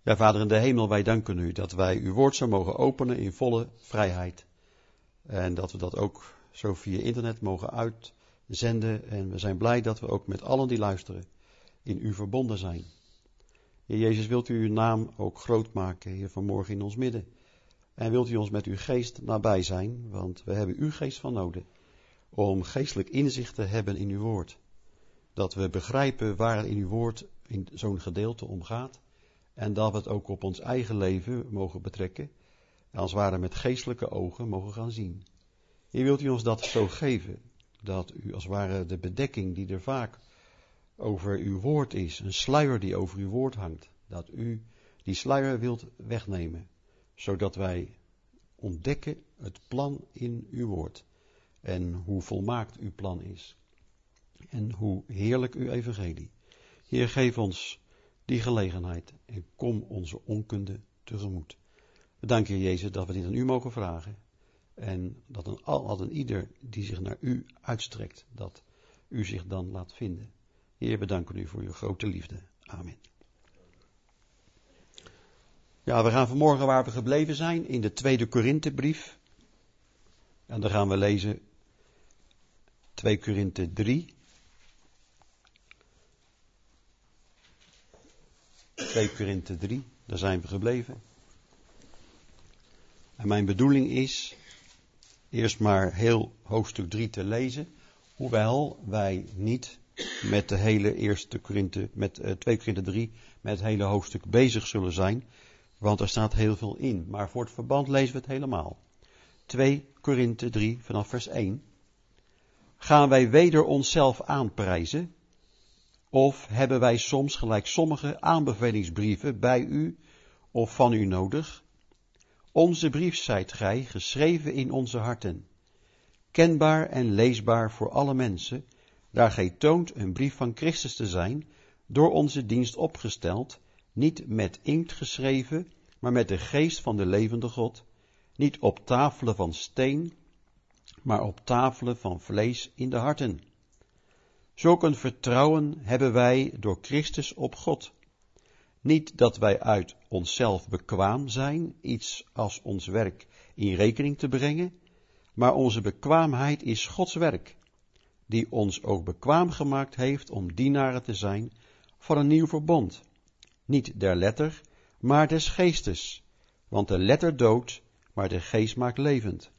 Ja, Vader in de hemel, wij danken u dat wij uw woord zo mogen openen in volle vrijheid. En dat we dat ook zo via internet mogen uitzenden. En we zijn blij dat we ook met allen die luisteren in u verbonden zijn. Heer Jezus, wilt u uw naam ook groot maken, Heer, vanmorgen in ons midden. En wilt u ons met uw geest nabij zijn, want we hebben uw geest van nodig. Om geestelijk inzicht te hebben in uw woord. Dat we begrijpen waar het in uw woord in zo'n gedeelte om gaat. En dat we het ook op ons eigen leven mogen betrekken. En als het ware met geestelijke ogen mogen gaan zien. Heer, wilt u ons dat zo geven. Dat u als het ware de bedekking die er vaak over uw woord is. Een sluier die over uw woord hangt. Dat u die sluier wilt wegnemen. Zodat wij ontdekken het plan in uw woord. En hoe volmaakt uw plan is. En hoe heerlijk uw evangelie. Heer, geef ons die gelegenheid en kom onze onkunde tegemoet. We danken je, Jezus, dat we dit aan u mogen vragen. En dat een ieder die zich naar u uitstrekt, dat u zich dan laat vinden. Heer, we danken u voor uw grote liefde. Amen. Ja, we gaan vanmorgen waar we gebleven zijn, in de 2 Korinthebrief. En dan gaan we lezen 2 Korinthe 3. 2 Korinthe 3, daar zijn we gebleven. En mijn bedoeling is eerst maar heel hoofdstuk 3 te lezen. Hoewel wij niet met de hele 2 Korinthe 3, met het hele hoofdstuk bezig zullen zijn. Want er staat heel veel in. Maar voor het verband lezen we het helemaal. 2 Korinthe 3 vanaf vers 1. Gaan wij weder onszelf aanprijzen? Of hebben wij soms gelijk sommige aanbevelingsbrieven bij u of van u nodig? Onze brief zijt gij, geschreven in onze harten. Kenbaar en leesbaar voor alle mensen, daar gij toont een brief van Christus te zijn, door onze dienst opgesteld, niet met inkt geschreven, maar met de geest van de levende God, niet op tafelen van steen, maar op tafelen van vlees in de harten. Zulk een vertrouwen hebben wij door Christus op God. Niet dat wij uit onszelf bekwaam zijn, iets als ons werk in rekening te brengen, maar onze bekwaamheid is Gods werk, die ons ook bekwaam gemaakt heeft om dienaren te zijn van een nieuw verbond. Niet der letter, maar des geestes, want de letter doodt, maar de geest maakt levend.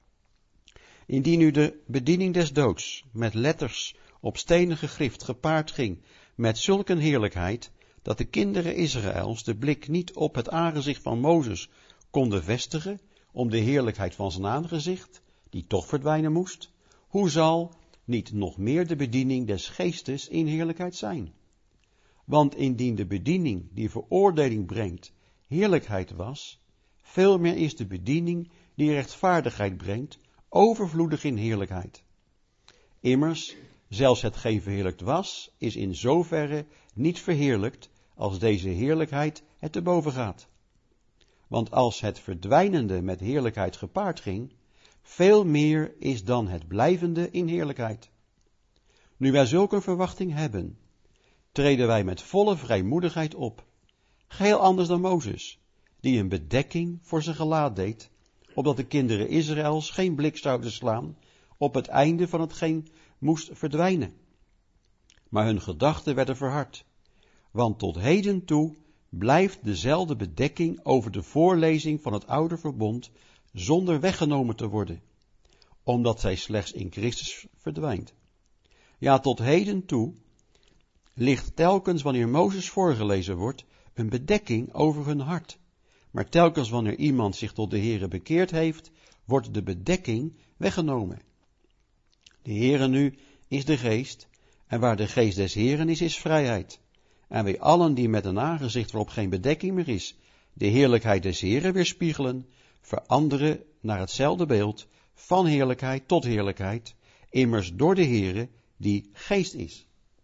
Indien nu de bediening des doods met letters op stenen gegrift gepaard ging met zulk een heerlijkheid, dat de kinderen Israëls de blik niet op het aangezicht van Mozes konden vestigen, om de heerlijkheid van zijn aangezicht, die toch verdwijnen moest, hoe zal niet nog meer de bediening des geestes in heerlijkheid zijn? Want indien de bediening die veroordeling brengt heerlijkheid was, veel meer is de bediening die rechtvaardigheid brengt overvloedig in heerlijkheid. Immers, zelfs hetgeen verheerlijkt was, is in zoverre niet verheerlijkt als deze heerlijkheid het te boven gaat. Want als het verdwijnende met heerlijkheid gepaard ging, veel meer is dan het blijvende in heerlijkheid. Nu wij zulke een verwachting hebben, treden wij met volle vrijmoedigheid op, geheel anders dan Mozes, die een bedekking voor zijn gelaat deed, opdat de kinderen Israëls geen blik zouden slaan op het einde van hetgeen moest verdwijnen. Maar hun gedachten werden verhard, want tot heden toe blijft dezelfde bedekking over de voorlezing van het oude verbond zonder weggenomen te worden, omdat zij slechts in Christus verdwijnt. Ja, tot heden toe ligt telkens wanneer Mozes voorgelezen wordt een bedekking over hun hart. Maar telkens wanneer iemand zich tot de Heere bekeerd heeft, wordt de bedekking weggenomen. De Heere nu is de geest, en waar de geest des Heeren is vrijheid. En wij allen die met een aangezicht waarop geen bedekking meer is, de heerlijkheid des Heeren weerspiegelen, veranderen naar hetzelfde beeld, van heerlijkheid tot heerlijkheid, immers door de Heere die geest is.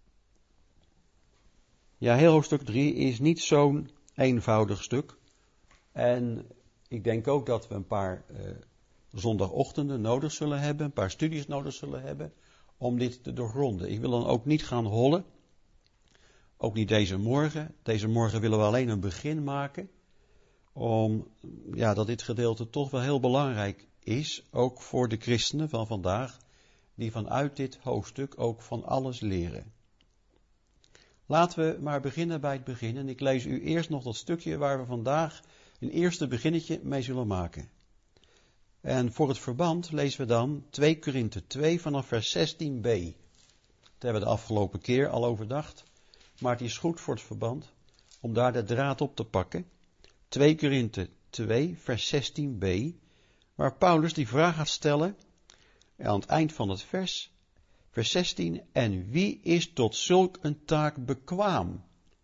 Ja, heel hoofdstuk 3 is niet zo'n eenvoudig stuk. En ik denk ook dat we een paar zondagochtenden nodig zullen hebben, een paar studies nodig zullen hebben, om dit te doorgronden. Ik wil dan ook niet gaan hollen, Ook niet deze morgen. Deze morgen willen we alleen een begin maken. Dat dit gedeelte toch wel heel belangrijk is. Ook voor de christenen van vandaag. Die vanuit dit hoofdstuk ook van alles leren. Laten we maar beginnen bij het begin. En ik lees u eerst nog dat stukje waar we vandaag een eerste beginnetje mee zullen maken. En voor het verband lezen we dan 2 Korinthe 2 vanaf vers 16b. Dat hebben we de afgelopen keer al overdacht. Maar het is goed voor het verband om daar de draad op te pakken. 2 Korinthe 2 vers 16b. Waar Paulus die vraag gaat stellen. Aan het eind van het vers 16. En wie is tot zulk een taak bekwaam?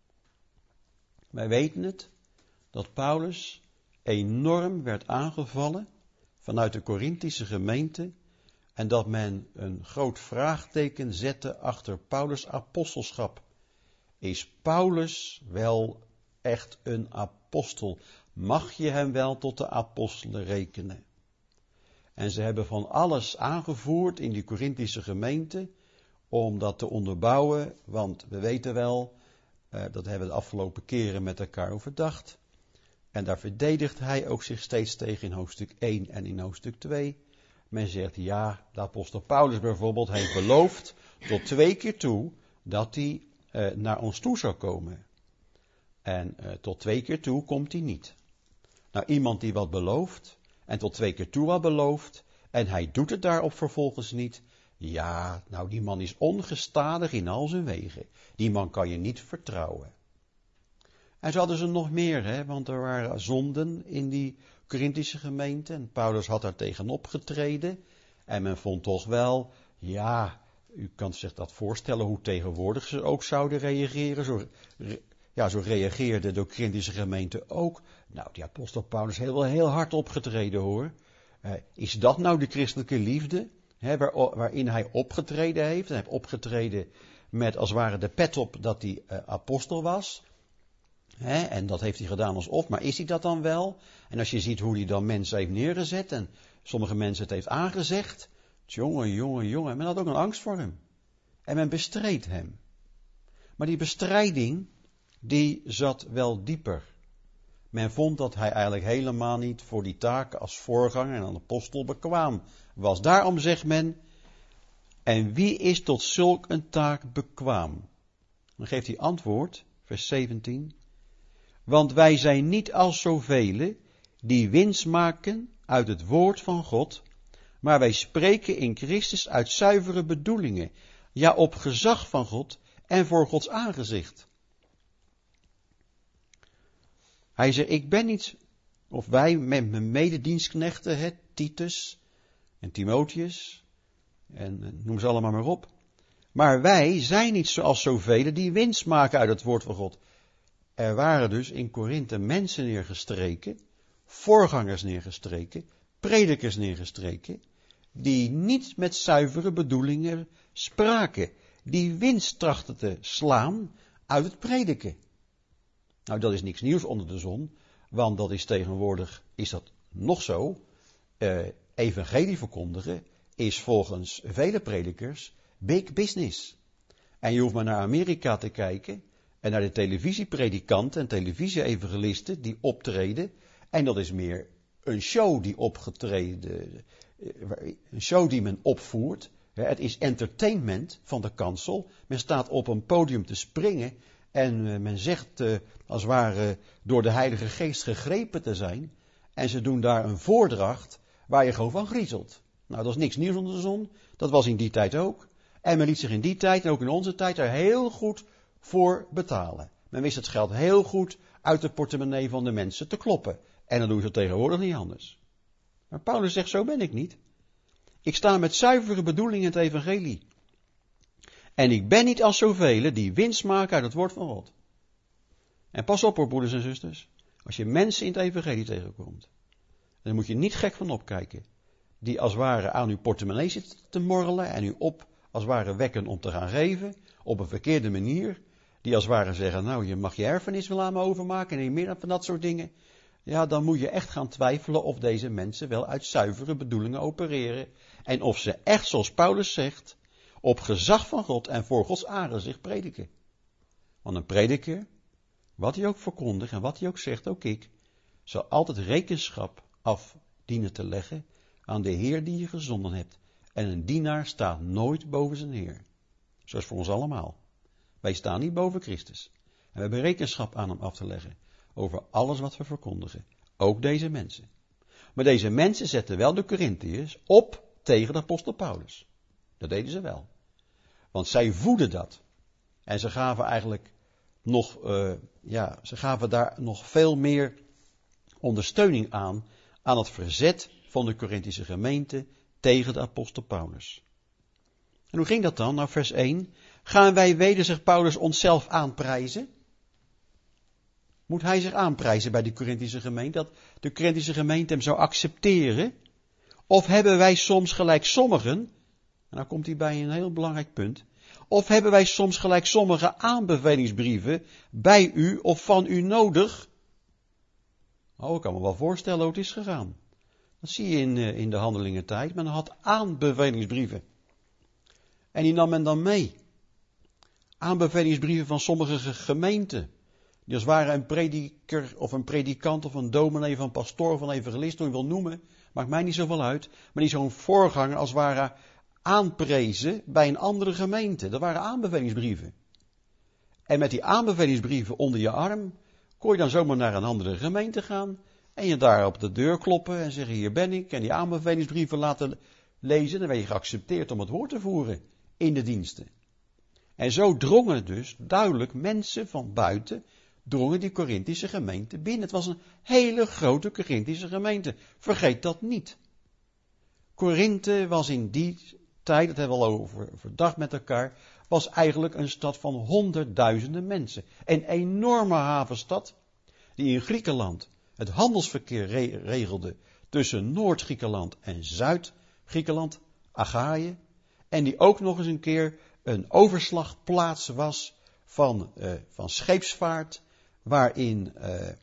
Wij weten het, dat Paulus enorm werd aangevallen vanuit de Korinthische gemeente en dat men een groot vraagteken zette achter Paulus' apostelschap. Is Paulus wel echt een apostel? Mag je hem wel tot de apostelen rekenen? En ze hebben van alles aangevoerd in die Korinthische gemeente om dat te onderbouwen, want we weten wel, dat hebben we de afgelopen keren met elkaar overdacht. En daar verdedigt hij ook zich steeds tegen in hoofdstuk 1 en in hoofdstuk 2. Men zegt, ja, de apostel Paulus bijvoorbeeld heeft beloofd tot 2 keer toe dat hij naar ons toe zou komen. En tot 2 keer toe komt hij niet. Nou, iemand die wat belooft en tot 2 keer toe wat belooft en hij doet het daarop vervolgens niet. Ja, nou die man is ongestadig in al zijn wegen. Die man kan je niet vertrouwen. En zo hadden ze nog meer, want er waren zonden in die Korinthische gemeente. En Paulus had daar tegenop getreden. En men vond toch wel, ja, u kan zich dat voorstellen hoe tegenwoordig ze ook zouden reageren. Zo reageerde de Korinthische gemeente ook. Nou, die apostel Paulus heeft wel heel hard opgetreden hoor. Is dat nou de christelijke liefde? Waarin hij opgetreden heeft. Hij heeft opgetreden met als het ware de pet op dat hij apostel was. En dat heeft hij gedaan alsof, maar is hij dat dan wel? En als je ziet hoe hij dan mensen heeft neergezet en sommige mensen het heeft aangezegd. Jongen, men had ook een angst voor hem. En men bestreed hem. Maar die bestrijding, die zat wel dieper. Men vond dat hij eigenlijk helemaal niet voor die taak als voorganger en apostel bekwaam was. Daarom zegt men, en wie is tot zulk een taak bekwaam? Dan geeft hij antwoord, vers 17. Want wij zijn niet als zoveel die winst maken uit het woord van God, maar wij spreken in Christus uit zuivere bedoelingen, ja op gezag van God en voor Gods aangezicht. Hij zegt, ik ben niet, of wij met mijn mededienstknechten, Titus en Timotheus, en noem ze allemaal maar op. Maar wij zijn niet zoals zoveel die winst maken uit het woord van God. Er waren dus in Korinthe mensen neergestreken, voorgangers neergestreken, predikers neergestreken, die niet met zuivere bedoelingen spraken, die winst trachten te slaan uit het prediken. Nou, dat is niks nieuws onder de zon, want dat is tegenwoordig, is dat nog zo. Evangelie verkondigen is volgens vele predikers big business. En je hoeft maar naar Amerika te kijken en naar de televisiepredikanten en televisie-evangelisten die optreden. En dat is meer een show die een show die men opvoert. Het is entertainment van de kansel. Men staat op een podium te springen en men zegt als het ware door de Heilige Geest gegrepen te zijn. En ze doen daar een voordracht waar je gewoon van griezelt. Nou, dat is niks nieuws onder de zon. Dat was in die tijd ook. En men liet zich in die tijd en ook in onze tijd er heel goed voor betalen. Men wist het geld heel goed uit de portemonnee van de mensen te kloppen. En dan doen ze tegenwoordig niet anders. Maar Paulus zegt, zo ben ik niet. Ik sta met zuivere bedoelingen in het evangelie. En ik ben niet als zoveel die winst maken uit het woord van God. En pas op hoor, broeders en zusters. Als je mensen in het evangelie tegenkomt, dan moet je niet gek van opkijken. Die als het ware aan uw portemonnee zitten te morrelen en u op als het ware wekken om te gaan geven, op een verkeerde manier. Die als het ware zeggen, nou je mag je erfenis wel aan me overmaken en meer van dat soort dingen. Ja, dan moet je echt gaan twijfelen of deze mensen wel uit zuivere bedoelingen opereren. En of ze echt, zoals Paulus zegt, op gezag van God en voor Gods aangezicht prediken. Want een prediker, wat hij ook verkondigt en wat hij ook zegt, ook ik, zal altijd rekenschap af dienen te leggen aan de Heer die je gezonden hebt. En een dienaar staat nooit boven zijn Heer. Zoals voor ons allemaal. Wij staan niet boven Christus. En we hebben rekenschap aan hem af te leggen over alles wat we verkondigen. Ook deze mensen. Maar deze mensen zetten wel de Korintiërs op tegen de apostel Paulus. Dat deden ze wel. Want zij voeden dat. En ze gaven eigenlijk nog, ze gaven daar nog veel meer ondersteuning aan het verzet van de Korinthische gemeente tegen de apostel Paulus. En hoe ging dat dan? Nou, vers 1. Gaan wij weder, zegt Paulus, onszelf aanprijzen? Moet hij zich aanprijzen bij de Korinthische gemeente? Dat de Korinthische gemeente hem zou accepteren? Of hebben wij soms gelijk sommigen, en nou komt hij bij een heel belangrijk punt, of hebben wij soms gelijk sommige aanbevelingsbrieven bij u of van u nodig? Oh, ik kan me wel voorstellen hoe het is gegaan. Dat zie je in de handelingentijd. Men had aanbevelingsbrieven. En die nam men dan mee. Aanbevelingsbrieven van sommige gemeenten. Die als het ware een prediker of een predikant of een dominee of een pastoor of een evangelist, hoe je wil noemen, maakt mij niet zoveel uit. Maar die zo'n voorganger als het ware aanprezen bij een andere gemeente. Dat waren aanbevelingsbrieven. En met die aanbevelingsbrieven onder je arm kon je dan zomaar naar een andere gemeente gaan en je daar op de deur kloppen en zeggen, hier ben ik, en die aanbevelingsbrieven laten lezen. Dan werd je geaccepteerd om het woord te voeren in de diensten. En zo drongen dus duidelijk mensen van buiten, drongen die Korinthische gemeente binnen. Het was een hele grote Korinthische gemeente. Vergeet dat niet. Korinthe was in die tijd, dat hebben we al overdacht met elkaar, was eigenlijk een stad van honderdduizenden mensen. Een enorme havenstad die in Griekenland het handelsverkeer regelde tussen Noord-Griekenland en Zuid-Griekenland, Achaïe. En die ook nog eens een keer een overslagplaats was van scheepsvaart, waarin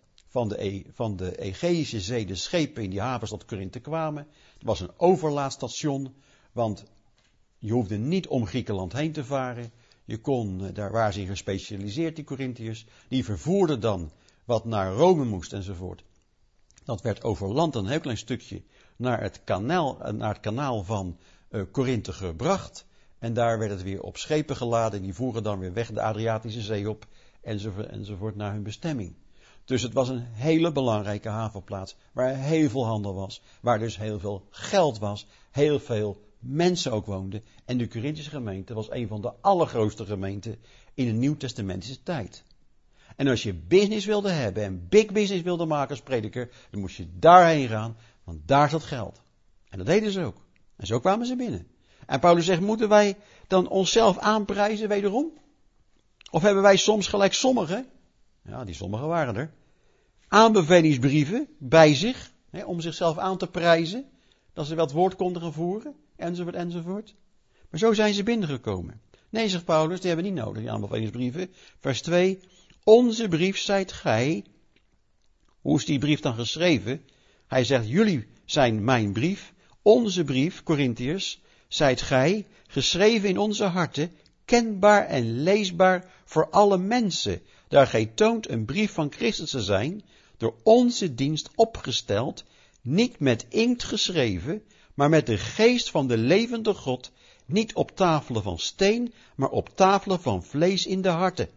van de Egeïsche Zee de schepen in die havenstad Korinthe kwamen. Het was een overlaadstation, want je hoefde niet om Griekenland heen te varen. Je kon, daar waren ze in gespecialiseerd, die Korinthiërs. Die vervoerden dan wat naar Rome moest enzovoort. Dat werd over land een heel klein stukje naar het kanaal van Korinthe gebracht. En daar werd het weer op schepen geladen. Die voeren dan weer weg de Adriatische Zee op. Enzovoort naar hun bestemming. Dus het was een hele belangrijke havenplaats. Waar heel veel handel was. Waar dus heel veel geld was. Heel veel mensen ook woonden. En de Korinthische gemeente was een van de allergrootste gemeenten in de Nieuwtestamentische tijd. En als je business wilde hebben en big business wilde maken als prediker, dan moest je daarheen gaan, want daar zat geld. En dat deden ze ook. En zo kwamen ze binnen. En Paulus zegt, moeten wij dan onszelf aanprijzen wederom? Of hebben wij soms gelijk sommigen, ja, die sommigen waren er, aanbevelingsbrieven bij zich, om zichzelf aan te prijzen, dat ze wat woord konden gaan voeren, enzovoort, enzovoort. Maar zo zijn ze binnengekomen. Nee, zegt Paulus, die hebben niet nodig, die aanbevelingsbrieven. Vers 2, onze brief zijt gij. Hoe is die brief dan geschreven? Hij zegt, jullie zijn mijn brief, onze brief, Korinthiërs, zijt gij, geschreven in onze harten, kenbaar en leesbaar voor alle mensen, daar gij toont een brief van Christus te zijn, door onze dienst opgesteld, niet met inkt geschreven, maar met de geest van de levende God, niet op tafelen van steen, maar op tafelen van vlees in de harten.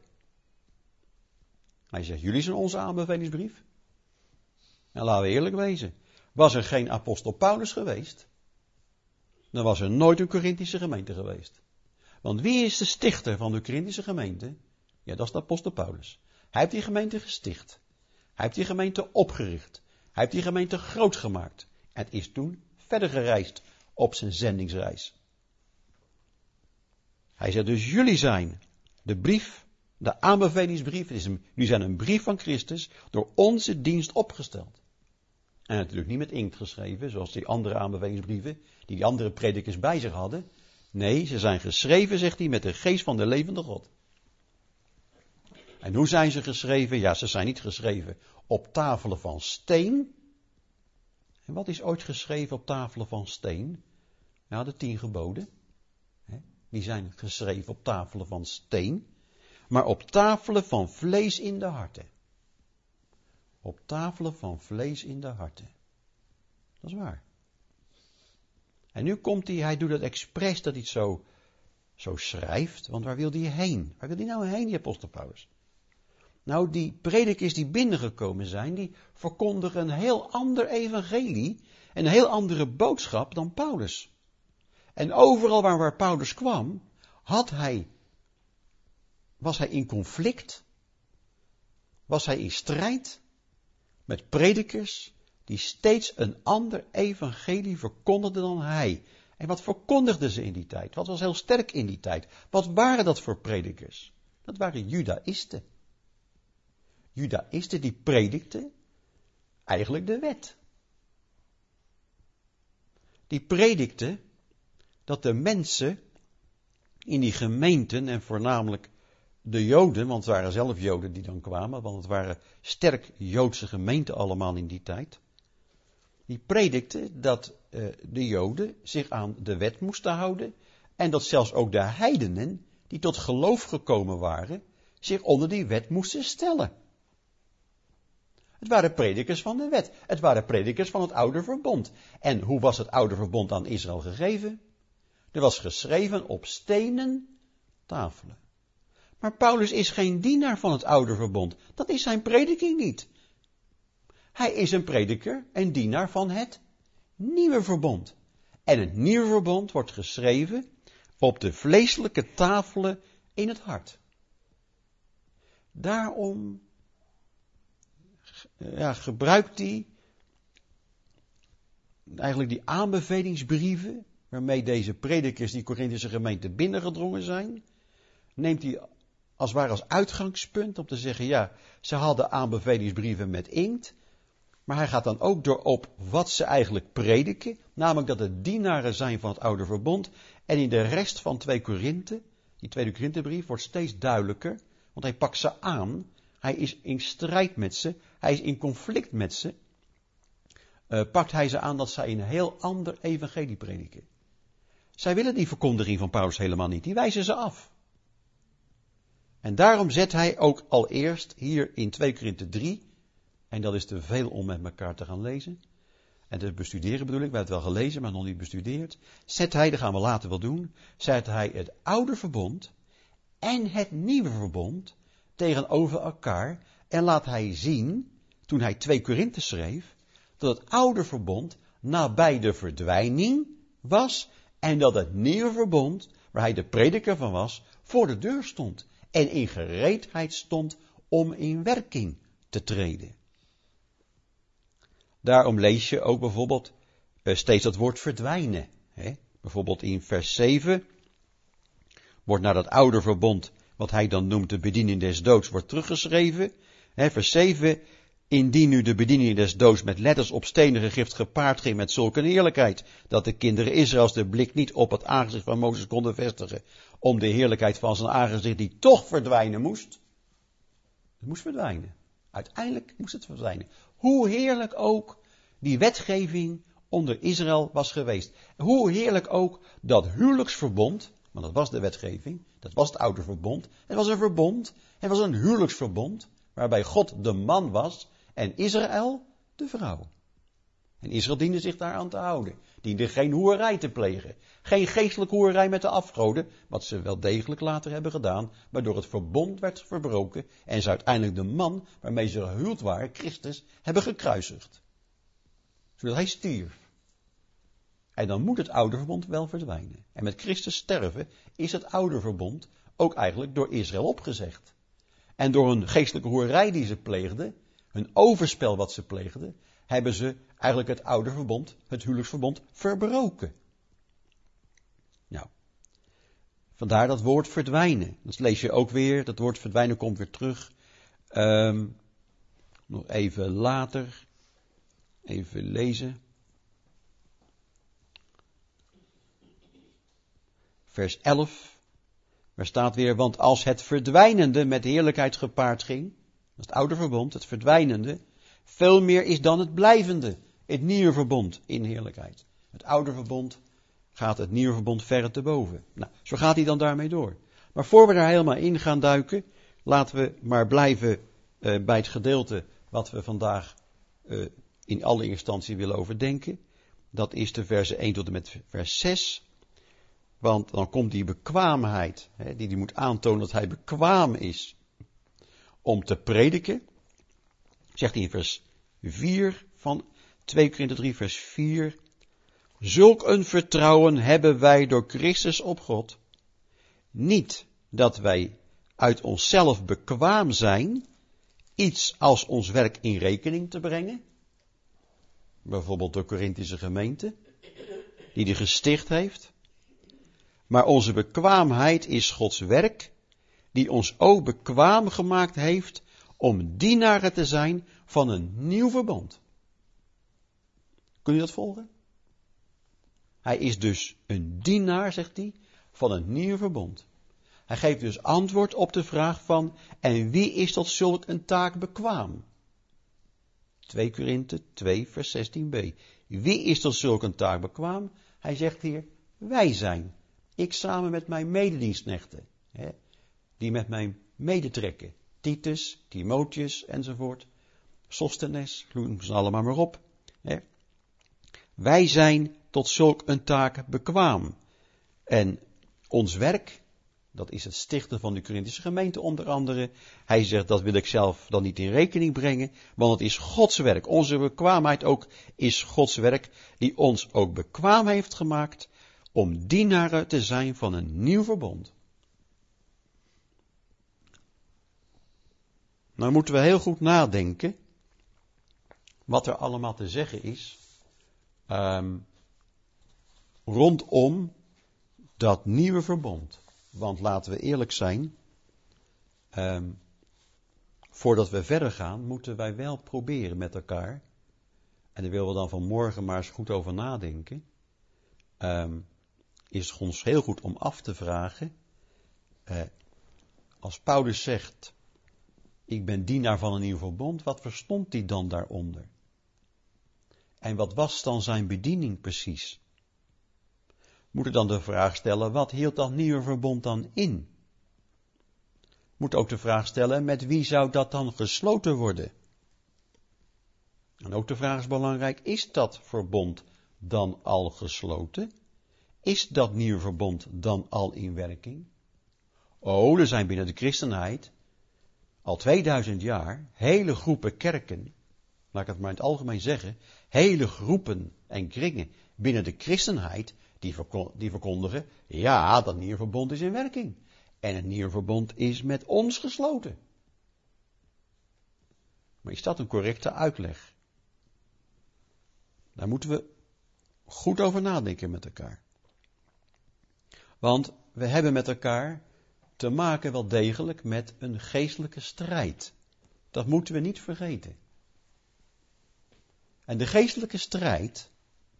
Hij zegt, jullie zijn onze aanbevelingsbrief. En laten we eerlijk wezen, was er geen apostel Paulus geweest, dan was er nooit een Korinthische gemeente geweest. Want wie is de stichter van de Korinthische gemeente? Ja, dat is de apostel Paulus. Hij heeft die gemeente gesticht. Hij heeft die gemeente opgericht. Hij heeft die gemeente groot gemaakt. En is toen verder gereisd op zijn zendingsreis. Hij zegt dus, jullie zijn de brief, de aanbevelingsbrief. Jullie zijn een brief van Christus door onze dienst opgesteld. En natuurlijk niet met inkt geschreven, zoals die andere aanbevelingsbrieven, die andere predikers bij zich hadden. Nee, ze zijn geschreven, zegt hij, met de geest van de levende God. En hoe zijn ze geschreven? Ja, ze zijn niet geschreven op tafelen van steen. En wat is ooit geschreven op tafelen van steen? Ja, de 10 geboden. Die zijn geschreven op tafelen van steen. maar op tafelen van vlees in de harten. Op tafelen van vlees in de harten. Dat is waar. En nu komt hij doet het expres dat hij het zo schrijft, want waar wil hij heen? Waar wil hij nou heen, die apostel Paulus? Nou, die predikers die binnengekomen zijn, die verkondigen een heel ander evangelie, een heel andere boodschap dan Paulus. En overal waar Paulus kwam, was hij in conflict, was hij in strijd met predikers die steeds een ander evangelie verkondigden dan hij. En wat verkondigden ze in die tijd? Wat was heel sterk in die tijd? Wat waren dat voor predikers? Dat waren Judaïsten. Judaïsten die predikten eigenlijk de wet. Die predikten dat de mensen in die gemeenten, en voornamelijk de Joden, want het waren zelf Joden die dan kwamen, want het waren sterk Joodse gemeenten allemaal in die tijd. Die predikten dat de Joden zich aan de wet moesten houden en dat zelfs ook de heidenen die tot geloof gekomen waren, zich onder die wet moesten stellen. Het waren predikers van de wet. Het waren predikers van het oude verbond. En hoe was het oude verbond aan Israël gegeven? Er was geschreven op stenen tafelen. Maar Paulus is geen dienaar van het oude verbond. Dat is zijn prediking niet. Hij is een prediker en dienaar van het nieuwe verbond. En het nieuwe verbond wordt geschreven op de vleeselijke tafelen in het hart. Daarom gebruikt hij eigenlijk die aanbevelingsbrieven waarmee deze predikers die Korinthische gemeente binnengedrongen zijn, neemt hij als het ware als uitgangspunt om te zeggen, ze hadden aanbevelingsbrieven met inkt, maar hij gaat dan ook door op wat ze eigenlijk prediken, namelijk dat het dienaren zijn van het oude verbond. En in de rest van 2 Korinthe, die tweede Korinthebrief, wordt steeds duidelijker, want hij pakt ze aan, hij is in strijd met ze, hij is in conflict met ze, pakt hij ze aan dat zij een heel ander evangelie prediken. Zij willen die verkondiging van Paulus helemaal niet, die wijzen ze af. En daarom zet hij ook allereerst hier in 2 Korinthe 3, en dat is te veel om met elkaar te gaan lezen, en te bestuderen bedoel ik, we hebben het wel gelezen, maar nog niet bestudeerd, zet hij, dat gaan we later wel doen, zet hij het oude verbond en het nieuwe verbond tegenover elkaar en laat hij zien, toen hij 2 Korinthe schreef, dat het oude verbond nabij de verdwijning was en dat het nieuwe verbond, waar hij de prediker van was, voor de deur stond en in gereedheid stond om in werking te treden. Daarom lees je ook bijvoorbeeld steeds dat woord verdwijnen. Hè? Bijvoorbeeld in vers 7 wordt naar dat oude verbond, wat hij dan noemt de bediening des doods, wordt teruggeschreven. Hè, vers 7, indien nu de bediening des doods met letters op stenen gegrift gepaard ging met zulke heerlijkheid, dat de kinderen Israëls de blik niet op het aangezicht van Mozes konden vestigen, om de heerlijkheid van zijn aangezicht die toch verdwijnen moest. Het moest verdwijnen. Uiteindelijk moest het verdwijnen. Hoe heerlijk ook die wetgeving onder Israël was geweest. Hoe heerlijk ook dat huwelijksverbond, want dat was de wetgeving, dat was het oude verbond. Het was een verbond, het was een huwelijksverbond, waarbij God de man was en Israël de vrouw. En Israël diende zich daaraan te houden. Diende geen hoerij te plegen. Geen geestelijke hoerij met de afgoden, wat ze wel degelijk later hebben gedaan, waardoor het verbond werd verbroken en ze uiteindelijk de man waarmee ze gehuwd waren, Christus, hebben gekruisigd. Zodat hij stierf. En dan moet het oude verbond wel verdwijnen. En met Christus sterven is het oude verbond ook eigenlijk door Israël opgezegd. En door hun geestelijke hoerij die ze pleegden, hun overspel wat ze pleegden, hebben ze eigenlijk het oude verbond, het huwelijksverbond, verbroken. Nou, vandaar dat woord verdwijnen. Dat lees je ook weer, dat woord verdwijnen komt weer terug. Nog even later, even lezen. Vers 11, daar staat weer, want als het verdwijnende met heerlijkheid gepaard ging, dat is het oude verbond, het verdwijnende, veel meer is dan het blijvende, het nieuwe verbond in heerlijkheid. Het oude verbond gaat het nieuwe verbond verre te boven. Nou, zo gaat hij dan daarmee door. Maar voor we daar helemaal in gaan duiken, laten we maar blijven bij het gedeelte wat we vandaag in alle instantie willen overdenken. Dat is de versen 1 tot en met vers 6. Want dan komt die bekwaamheid, die moet aantonen dat hij bekwaam is om te prediken. Zegt hij in vers 4 van 2 Korinthe 3 vers 4. Zulk een vertrouwen hebben wij door Christus op God. Niet dat wij uit onszelf bekwaam zijn, iets als ons werk in rekening te brengen. Bijvoorbeeld de Korinthische gemeente, die gesticht heeft. Maar onze bekwaamheid is Gods werk, die ons ook bekwaam gemaakt heeft om dienaren te zijn van een nieuw verbond. Kun je dat volgen? Hij is dus een dienaar, zegt hij, van een nieuw verbond. Hij geeft dus antwoord op de vraag van, en wie is tot zulk een taak bekwaam? 2 Korinthe 2 vers 16b. Wie is tot zulk een taak bekwaam? Hij zegt hier, wij zijn. Ik samen met mijn mededienstknechten, die met mij medetrekken. Titus, Timotheus enzovoort. Sosthenes, noem ze allemaal maar op. Wij zijn tot zulk een taak bekwaam. En ons werk, dat is het stichten van de Korinthische gemeente onder andere. Hij zegt, dat wil ik zelf dan niet in rekening brengen, want het is Gods werk. Onze bekwaamheid ook is Gods werk, die ons ook bekwaam heeft gemaakt om dienaren te zijn van een nieuw verbond. Nou moeten we heel goed nadenken wat er allemaal te zeggen is rondom dat nieuwe verbond. Want laten we eerlijk zijn, voordat we verder gaan, moeten wij wel proberen met elkaar, en daar willen we dan vanmorgen maar eens goed over nadenken, is het ons heel goed om af te vragen, als Paulus zegt, ik ben dienaar van een nieuw verbond, wat verstond hij dan daaronder? En wat was dan zijn bediening precies? Moet ik dan de vraag stellen, wat hield dat nieuwe verbond dan in? Moet ook de vraag stellen, met wie zou dat dan gesloten worden? En ook de vraag is belangrijk, is dat verbond dan al gesloten? Is dat nieuwe verbond dan al in werking? Oh, er zijn binnen de christenheid al 2000 jaar hele groepen kerken, laat ik het maar in het algemeen zeggen, hele groepen en kringen binnen de christenheid die verkondigen, ja, dat nieuwe verbond is in werking. En het nieuwe verbond is met ons gesloten. Maar is dat een correcte uitleg? Daar moeten we goed over nadenken met elkaar. Want we hebben met elkaar te maken wel degelijk met een geestelijke strijd. Dat moeten we niet vergeten. En de geestelijke strijd,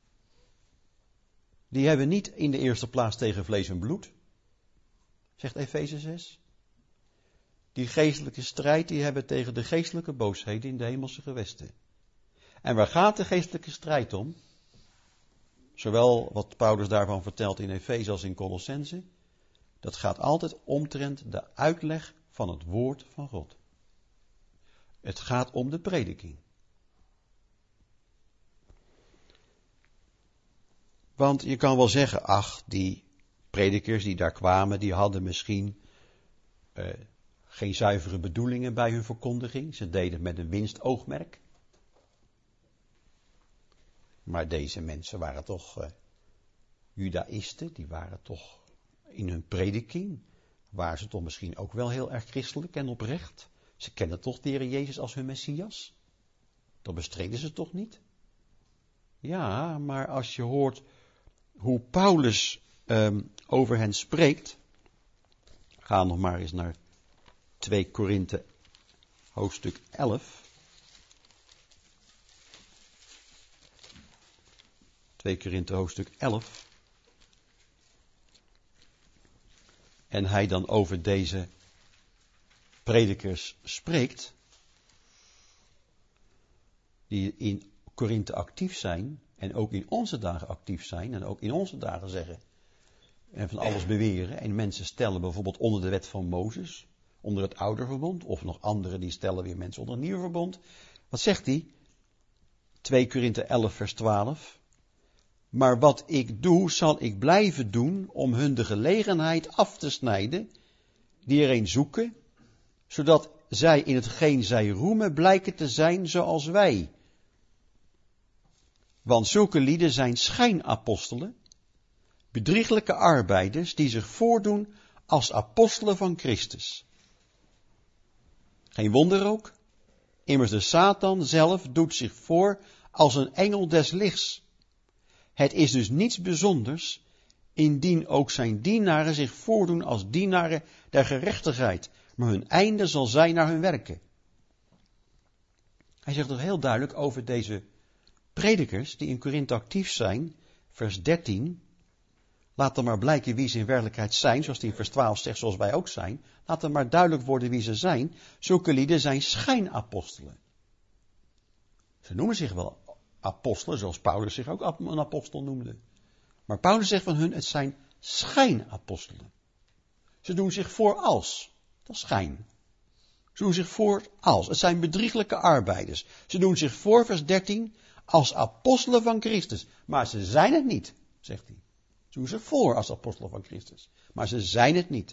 die hebben we niet in de eerste plaats tegen vlees en bloed, zegt Efeze 6. Die geestelijke strijd, die hebben we tegen de geestelijke boosheden in de hemelse gewesten. En waar gaat de geestelijke strijd om? Zowel wat Paulus daarvan vertelt in Efeze als in Colossense. Dat gaat altijd omtrent de uitleg van het woord van God. Het gaat om de prediking. Want je kan wel zeggen, ach, die predikers die daar kwamen, die hadden misschien geen zuivere bedoelingen bij hun verkondiging. Ze deden het met een winstoogmerk. Maar deze mensen waren toch judaïsten, die waren toch in hun prediking, waren ze toch misschien ook wel heel erg christelijk en oprecht. Ze kennen toch de Heer Jezus als hun Messias. Dat bestreden ze toch niet? Ja, maar als je hoort hoe Paulus over hen spreekt, ga nog maar eens naar 2 Korinthe hoofdstuk 11. 2 Korinthe hoofdstuk 11. En hij dan over deze predikers spreekt, die in Korinthe actief zijn, en ook in onze dagen actief zijn, en ook in onze dagen zeggen, en van alles beweren, en mensen stellen bijvoorbeeld onder de wet van Mozes, onder het oude verbond. Of nog anderen die stellen weer mensen onder het nieuwe verbond. Wat zegt hij? 2 Korinthe 11 vers 12. Maar wat ik doe, zal ik blijven doen om hun de gelegenheid af te snijden die er een zoeken, zodat zij in hetgeen zij roemen blijken te zijn zoals wij. Want zulke lieden zijn schijnapostelen, bedrieglijke arbeiders die zich voordoen als apostelen van Christus. Geen wonder ook, immers de Satan zelf doet zich voor als een engel des lichts. Het is dus niets bijzonders, indien ook zijn dienaren zich voordoen als dienaren der gerechtigheid, maar hun einde zal zijn naar hun werken. Hij zegt toch heel duidelijk over deze predikers die in Korinthe actief zijn, vers 13. Laat dan maar blijken wie ze in werkelijkheid zijn, zoals hij in vers 12 zegt, zoals wij ook zijn. Laat dan maar duidelijk worden wie ze zijn. Zulke lieden zijn schijnapostelen. Ze noemen zich wel apostelen, zoals Paulus zich ook een apostel noemde. Maar Paulus zegt van hun, het zijn schijnapostelen. Ze doen zich voor als. Dat is schijn. Ze doen zich voor als. Het zijn bedrieglijke arbeiders. Ze doen zich voor, vers 13, als apostelen van Christus. Maar ze zijn het niet, zegt hij. Ze doen zich voor als apostelen van Christus. Maar ze zijn het niet.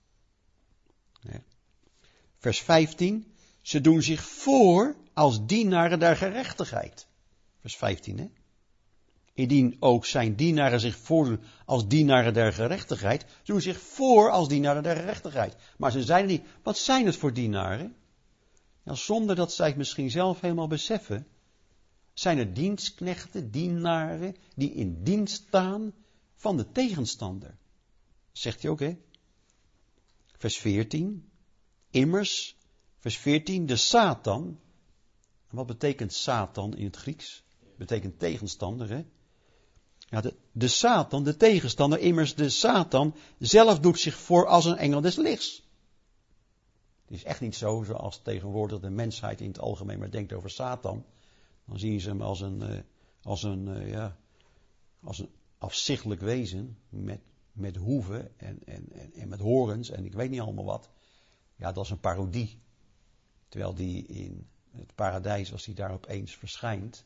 Ja. Vers 15. Ze doen zich voor als dienaren der gerechtigheid. Vers 15, hè. Indien ook zijn dienaren zich voordoen als dienaren der gerechtigheid. Ze doen zich voor als dienaren der gerechtigheid. Maar ze zijn het niet. Wat zijn het voor dienaren? Nou, zonder dat zij het misschien zelf helemaal beseffen. Zijn het dienstknechten, dienaren, die in dienst staan van de tegenstander. Zegt hij ook, hè? Vers 14. Immers, vers 14, de Satan. Wat betekent Satan in het Grieks? Betekent tegenstander, hè? Ja, de Satan, de tegenstander, immers de Satan zelf doet zich voor als een engel des lichts. Het is echt niet zo zoals tegenwoordig de mensheid in het algemeen maar denkt over Satan. Dan zien ze hem als een afzichtelijk wezen met hoeven en met horens en ik weet niet allemaal wat. Ja, dat is een parodie. Terwijl die in het paradijs, als hij daar opeens verschijnt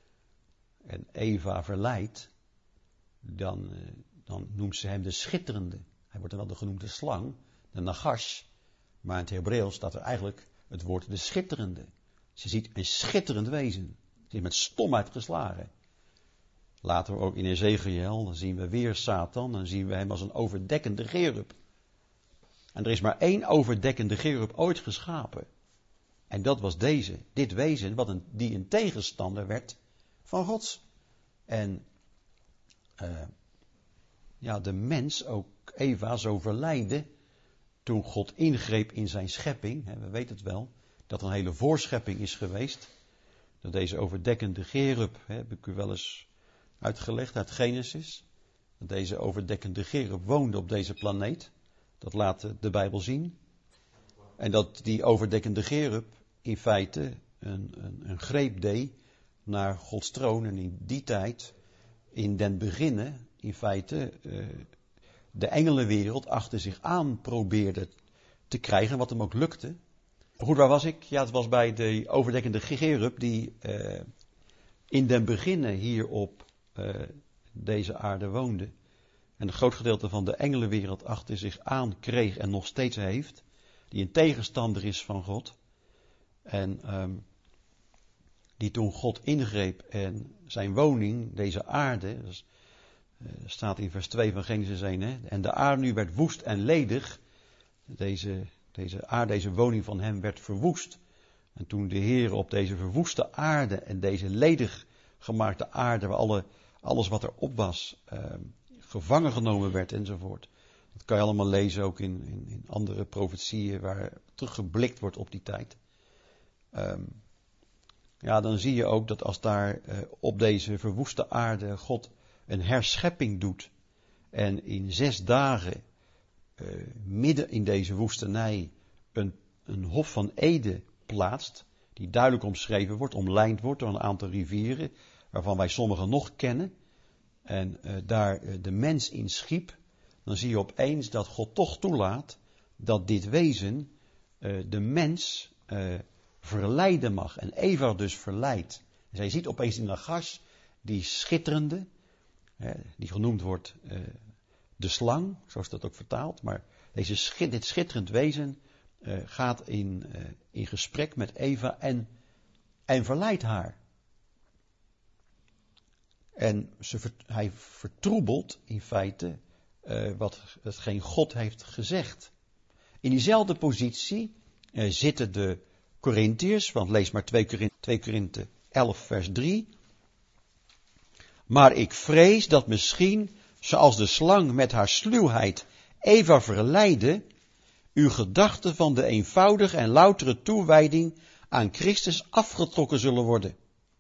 en Eva verleidt, dan noemt ze hem de schitterende. Hij wordt dan wel genoemd de slang, de nagash. Maar in het Hebreeuws staat er eigenlijk het woord de schitterende. Ze ziet een schitterend wezen. Ze is met stomheid geslagen. Later ook in Ezekiel, dan zien we weer Satan. Dan zien we hem als een overdekkende cherub. En er is maar 1 overdekkende cherub ooit geschapen. En dat was dit wezen, die een tegenstander werd van God. En de mens, ook Eva, zo verleidde toen God ingreep in zijn schepping. We weten het wel, dat er een hele voorschepping is geweest. Dat deze overdekkende cherub, heb ik u wel eens uitgelegd uit Genesis. Dat deze overdekkende cherub woonde op deze planeet. Dat laat de Bijbel zien. En dat die overdekkende cherub in feite een greep deed naar Gods troon. En in die tijd, in den beginne, in feite de engelenwereld achter zich aan probeerde te krijgen, wat hem ook lukte. Goed, waar was ik? Ja, het was bij de overdekkende cherub die in den beginne hier op deze aarde woonde. En een groot gedeelte van de engelenwereld achter zich aan kreeg en nog steeds heeft. Die een tegenstander is van God. En die toen God ingreep en zijn woning, deze aarde, dus, staat in vers 2 van Genesis 1, hè, en de aarde nu werd woest en ledig. Deze aarde, deze woning van hem werd verwoest. En toen de Heer op deze verwoeste aarde en deze ledig gemaakte aarde, waar alles wat erop was, gevangen genomen werd enzovoort. Dat kan je allemaal lezen ook in andere profetieën waar teruggeblikt wordt op die tijd. Dan zie je ook dat als daar op deze verwoeste aarde God een herschepping doet en in 6 dagen midden in deze woestenij een hof van Eden plaatst, die duidelijk omschreven wordt, omlijnd wordt door een aantal rivieren, waarvan wij sommigen nog kennen, en daar de mens in schiep, dan zie je opeens dat God toch toelaat dat dit wezen de mens verleiden mag. En Eva dus verleidt. En zij ziet opeens in Nagas die schitterende, die genoemd wordt de slang, zoals dat ook vertaald. Maar dit schitterend wezen gaat in gesprek met Eva en verleidt haar. En hij vertroebelt in feite hetgeen God heeft gezegd. In diezelfde positie zitten de Korintiërs, want lees maar 2 Korinthe 11 vers 3. Maar ik vrees dat misschien, zoals de slang met haar sluwheid Eva verleidde, uw gedachten van de eenvoudige en loutere toewijding aan Christus afgetrokken zullen worden.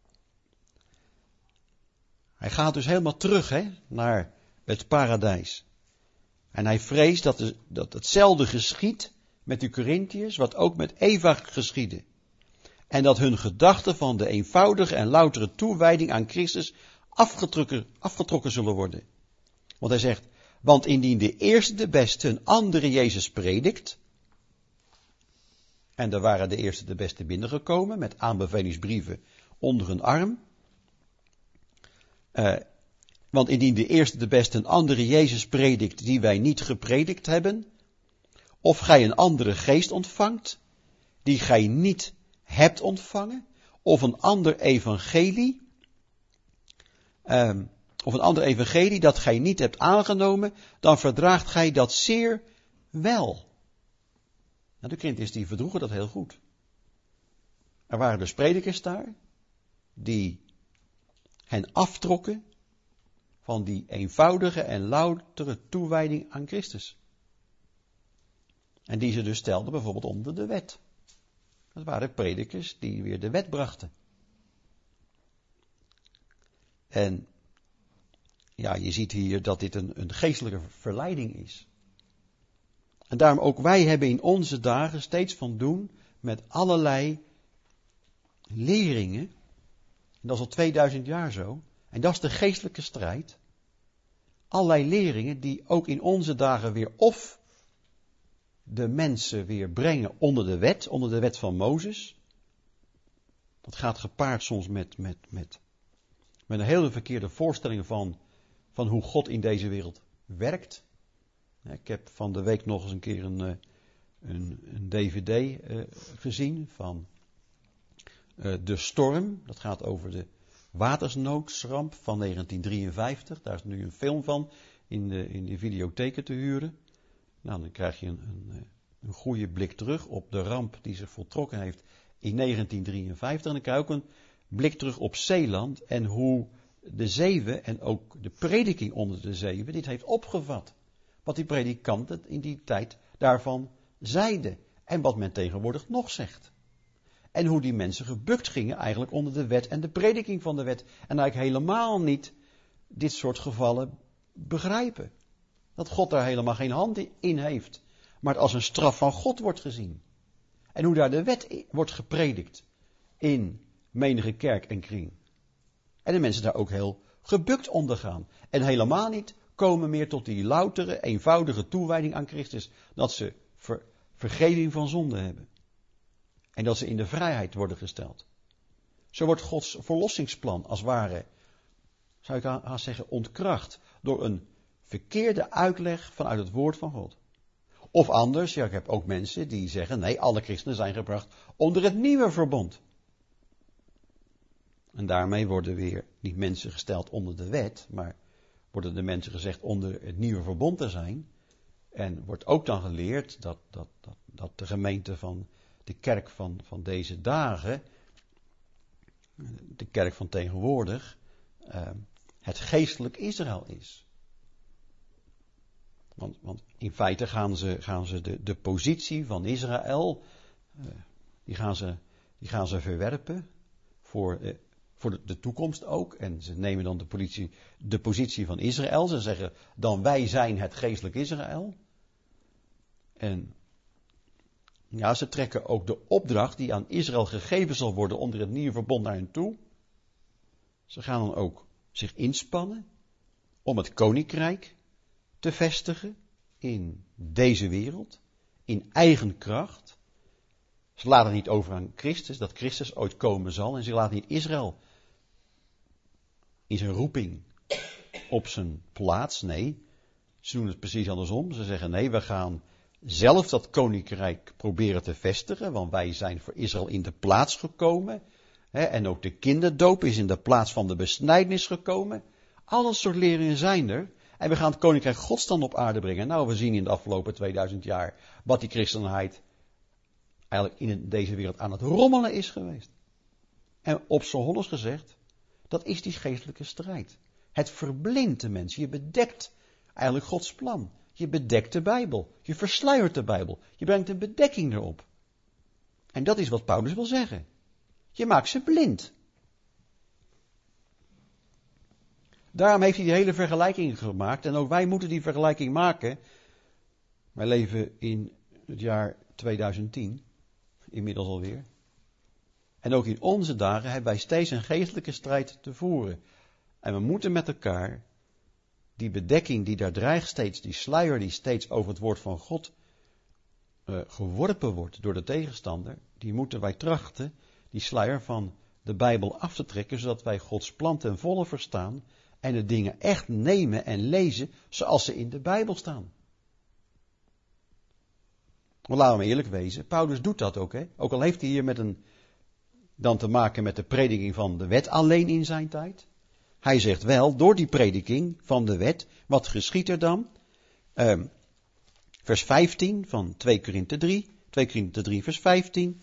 Hij gaat dus helemaal terug naar het paradijs. En hij vreest dat hetzelfde geschiedt met de Korintiërs, wat ook met Eva geschiedde. En dat hun gedachten van de eenvoudige en loutere toewijding aan Christus afgetrokken zullen worden. Want hij zegt, want indien de eerste de beste een andere Jezus predikt, en er waren de eerste de beste binnengekomen met aanbevelingsbrieven onder hun arm, want indien de eerste de beste een andere Jezus predikt die wij niet gepredikt hebben, of gij een andere geest ontvangt, die gij niet hebt ontvangen, of een ander evangelie, dat gij niet hebt aangenomen, dan verdraagt gij dat zeer wel. Nou, de Korintiërs die verdroegen dat heel goed. Er waren dus predikers daar, die hen aftrokken van die eenvoudige en loutere toewijding aan Christus. En die ze dus stelden bijvoorbeeld onder de wet. Dat waren predikers die weer de wet brachten. En ja, je ziet hier dat dit een geestelijke verleiding is. En daarom ook wij hebben in onze dagen steeds van doen met allerlei leringen. En dat is al 2000 jaar zo. En dat is de geestelijke strijd. Allerlei leringen die ook in onze dagen weer of de mensen weer brengen onder de wet van Mozes. Dat gaat gepaard soms met een hele verkeerde voorstelling van hoe God in deze wereld werkt. Ik heb van de week nog eens een keer een DVD gezien van De Storm. Dat gaat over de watersnoodramp van 1953. Daar is nu een film van in de videotheken te huren. Nou, dan krijg je een goede blik terug op de ramp die zich voltrokken heeft in 1953. En dan krijg je ook een blik terug op Zeeland en hoe de zeven en ook de prediking onder de zeven dit heeft opgevat. Wat die predikanten in die tijd daarvan zeiden. En wat men tegenwoordig nog zegt. En hoe die mensen gebukt gingen eigenlijk onder de wet en de prediking van de wet. En eigenlijk helemaal niet dit soort gevallen begrijpen. Dat God daar helemaal geen hand in heeft. Maar het als een straf van God wordt gezien. En hoe daar de wet wordt gepredikt in menige kerk en kring. En de mensen daar ook heel gebukt onder gaan. En helemaal niet komen meer tot die loutere, eenvoudige toewijding aan Christus. Dat ze vergeving van zonde hebben. En dat ze in de vrijheid worden gesteld. Zo wordt Gods verlossingsplan als het ware, zou ik haast zeggen, ontkracht. Door een verkeerde uitleg vanuit het woord van God. Of anders, ja, ik heb ook mensen die zeggen, nee, alle christenen zijn gebracht onder het nieuwe verbond. En daarmee worden weer niet mensen gesteld onder de wet, maar worden de mensen gezegd onder het nieuwe verbond te zijn. En wordt ook dan geleerd dat de gemeente van de kerk van deze dagen, de kerk van tegenwoordig, het geestelijk Israël is. Want in feite gaan ze de positie van Israël, die gaan ze verwerpen voor de toekomst ook. En ze nemen dan de positie van Israël. Ze zeggen dan wij zijn het geestelijk Israël. En ja, ze trekken ook de opdracht die aan Israël gegeven zal worden onder het nieuwe verbond naar hen toe. Ze gaan dan ook zich inspannen om het koninkrijk te vestigen in deze wereld, in eigen kracht. Ze laten het niet over aan Christus, dat Christus ooit komen zal. En ze laten niet Israël in zijn roeping op zijn plaats. Nee, ze doen het precies andersom. Ze zeggen nee, we gaan zelf dat koninkrijk proberen te vestigen. Want wij zijn voor Israël in de plaats gekomen. En ook de kinderdoop is in de plaats van de besnijdenis gekomen. Al dat soort leringen zijn er. En we gaan het koninkrijk Gods dan op aarde brengen. Nou, we zien in de afgelopen 2000 jaar wat die christenheid eigenlijk in deze wereld aan het rommelen is geweest. En op z'n Hollands gezegd, dat is die geestelijke strijd. Het verblindt de mensen. Je bedekt eigenlijk Gods plan. Je bedekt de Bijbel. Je versluiert de Bijbel. Je brengt een bedekking erop. En dat is wat Paulus wil zeggen. Je maakt ze blind. Daarom heeft hij die hele vergelijking gemaakt. En ook wij moeten die vergelijking maken. Wij leven in het jaar 2010. Inmiddels alweer. En ook in onze dagen hebben wij steeds een geestelijke strijd te voeren. En we moeten met elkaar die bedekking die daar dreigt steeds, die sluier die steeds over het woord van God geworpen wordt door de tegenstander, die moeten wij trachten, die sluier van de Bijbel af te trekken, zodat wij Gods plan ten volle verstaan en de dingen echt nemen en lezen zoals ze in de Bijbel staan. Maar laten we eerlijk wezen, Paulus doet dat ook, hè? Ook al heeft hij hier dan te maken met de prediking van de wet alleen in zijn tijd. Hij zegt wel, door die prediking van de wet, wat geschiet er dan? Vers 15 van 2 Korinthe 3. 2 Korinthe 3 vers 15.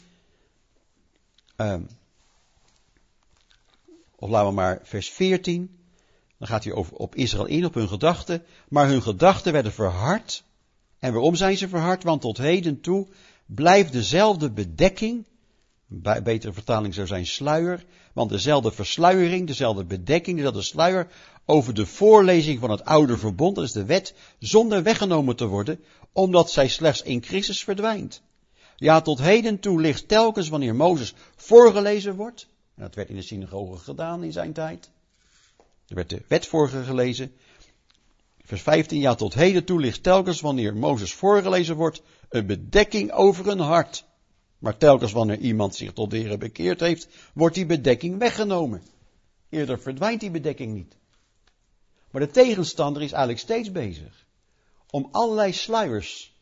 Of laten we maar vers 14. Dan gaat hij op Israël in, op hun gedachten. Maar hun gedachten werden verhard. En waarom zijn ze verhard? Want tot heden toe blijft dezelfde bedekking. Een betere vertaling zou zijn sluier. Want dezelfde versluiering, dezelfde bedekking, dezelfde sluier over de voorlezing van het oude verbond, dat is de wet, zonder weggenomen te worden, omdat zij slechts in Christus verdwijnt. Ja, tot heden toe ligt telkens wanneer Mozes voorgelezen wordt, en dat werd in de synagoge gedaan in zijn tijd, er werd de wet voorgelezen, vers 15, ja, tot heden toe ligt telkens wanneer Mozes voorgelezen wordt, een bedekking over hun hart. Maar telkens wanneer iemand zich tot de Heer bekeerd heeft, wordt die bedekking weggenomen. Eerder verdwijnt die bedekking niet. Maar de tegenstander is eigenlijk steeds bezig om allerlei sluiers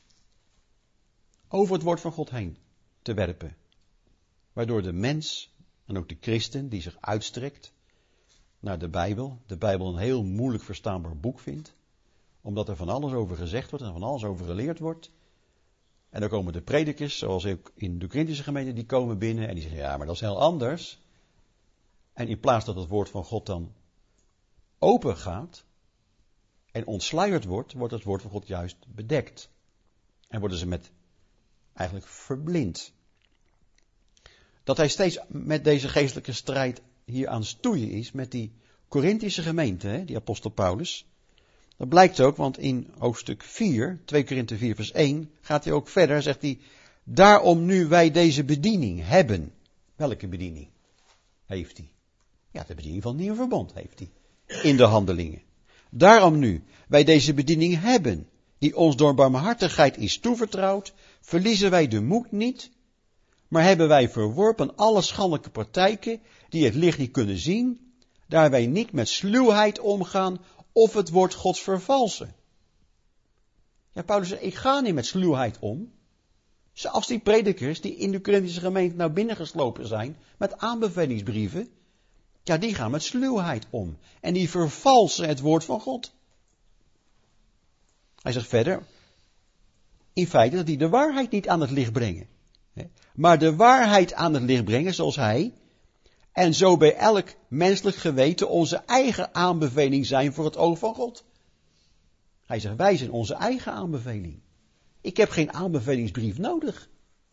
over het woord van God heen te werpen. Waardoor de mens, en ook de christen die zich uitstrekt naar de Bijbel een heel moeilijk verstaanbaar boek vindt. Omdat er van alles over gezegd wordt en van alles over geleerd wordt. En dan komen de predikers, zoals ook in de Korinthische gemeente, die komen binnen en die zeggen, ja, maar dat is heel anders. En in plaats dat het woord van God dan open gaat en ontsluierd wordt, wordt het woord van God juist bedekt. En worden ze eigenlijk verblind. Dat hij steeds met deze geestelijke strijd hier aan stoeien is, met die Korinthische gemeente, die apostel Paulus. Dat blijkt ook, want in hoofdstuk 4, 2 Korinthe 4 vers 1, gaat hij ook verder, zegt hij, daarom nu wij deze bediening hebben. Welke bediening heeft hij? Ja, de bediening van het nieuwe verbond heeft hij. In de handelingen. Daarom nu wij deze bediening hebben, die ons door barmhartigheid is toevertrouwd, verliezen wij de moed niet, maar hebben wij verworpen alle schandelijke praktijken die het licht niet kunnen zien, daar wij niet met sluwheid omgaan of het woord Gods vervalsen. Ja, Paulus zegt, ik ga niet met sluwheid om. Zelfs die predikers die in de Korinthische gemeente nou binnengeslopen zijn met aanbevelingsbrieven, ja, die gaan met sluwheid om. En die vervalsen het woord van God. Hij zegt verder, in feite dat die de waarheid niet aan het licht brengen. Maar de waarheid aan het licht brengen zoals hij, en zo bij elk menselijk geweten onze eigen aanbeveling zijn voor het oog van God. Hij zegt, wij zijn onze eigen aanbeveling. Ik heb geen aanbevelingsbrief nodig.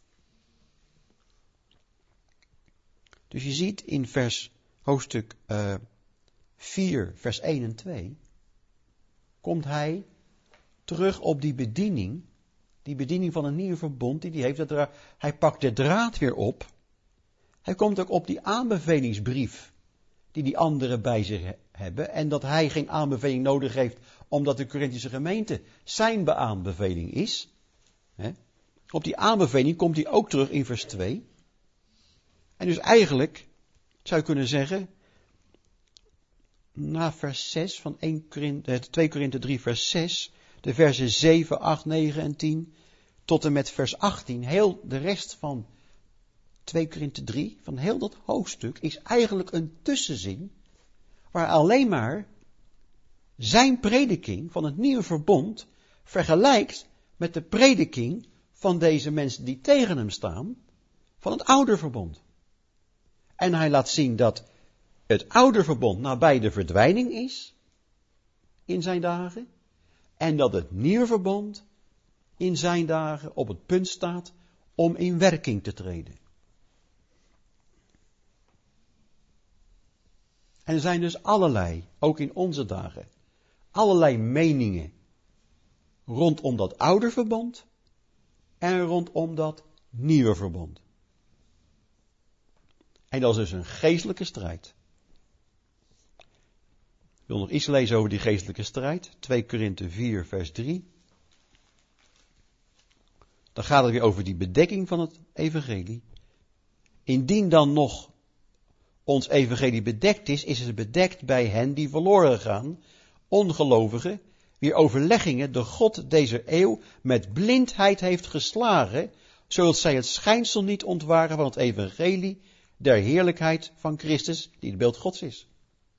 Dus je ziet in hoofdstuk 4, vers 1 en 2, komt hij terug op die bediening van een nieuw verbond die hij heeft. Hij pakt de draad weer op. Hij komt ook op die aanbevelingsbrief die anderen bij zich hebben. En dat hij geen aanbeveling nodig heeft omdat de Korinthische gemeente zijn aanbeveling is. Op die aanbeveling komt hij ook terug in vers 2. En dus eigenlijk zou je kunnen zeggen, na vers 6 van 2 Korinthe 3 vers 6, de versen 7, 8, 9 en 10, tot en met vers 18, heel de rest van 2 Korinthe 3, van heel dat hoofdstuk, is eigenlijk een tussenzin, waar alleen maar zijn prediking van het nieuwe verbond vergelijkt met de prediking van deze mensen die tegen hem staan, van het oude verbond. En hij laat zien dat het oude verbond nabij de verdwijning is, in zijn dagen, en dat het nieuwe verbond in zijn dagen op het punt staat om in werking te treden. En er zijn dus allerlei, ook in onze dagen, allerlei meningen rondom dat oude verbond en rondom dat nieuwe verbond. En dat is dus een geestelijke strijd. Ik wil nog iets lezen over die geestelijke strijd. 2 Korinthe 4 vers 3. Dan gaat het weer over die bedekking van het evangelie. Indien dan nog ons evangelie bedekt is, is het bedekt bij hen die verloren gaan, ongelovigen, wier overleggingen de God deze eeuw met blindheid heeft geslagen, zodat zij het schijnsel niet ontwaren van het evangelie der heerlijkheid van Christus, die het beeld Gods is.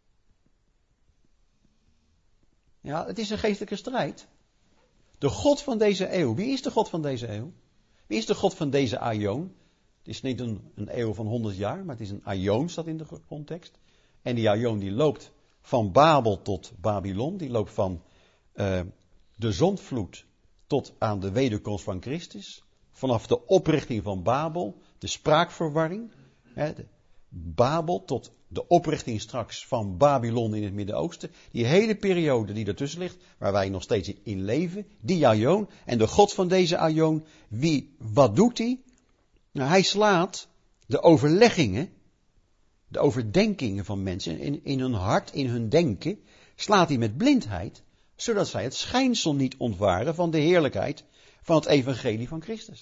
Ja, het is een geestelijke strijd. De God van deze eeuw. Wie is de God van deze eeuw? Wie is de God van deze aion? Het is niet een eeuw van 100 jaar, maar het is een aion, staat in de context. En die aion die loopt van Babel tot Babylon. Die loopt van de zondvloed tot aan de wederkomst van Christus. Vanaf de oprichting van Babel, de spraakverwarring. Babel tot de oprichting straks van Babylon in het Midden-Oosten. Die hele periode die ertussen ligt, waar wij nog steeds in leven. Die aion. En de God van deze aion, wat doet hij? Nou, hij slaat de overleggingen, de overdenkingen van mensen in hun hart, in hun denken, slaat hij met blindheid, zodat zij het schijnsel niet ontwaren van de heerlijkheid van het evangelie van Christus.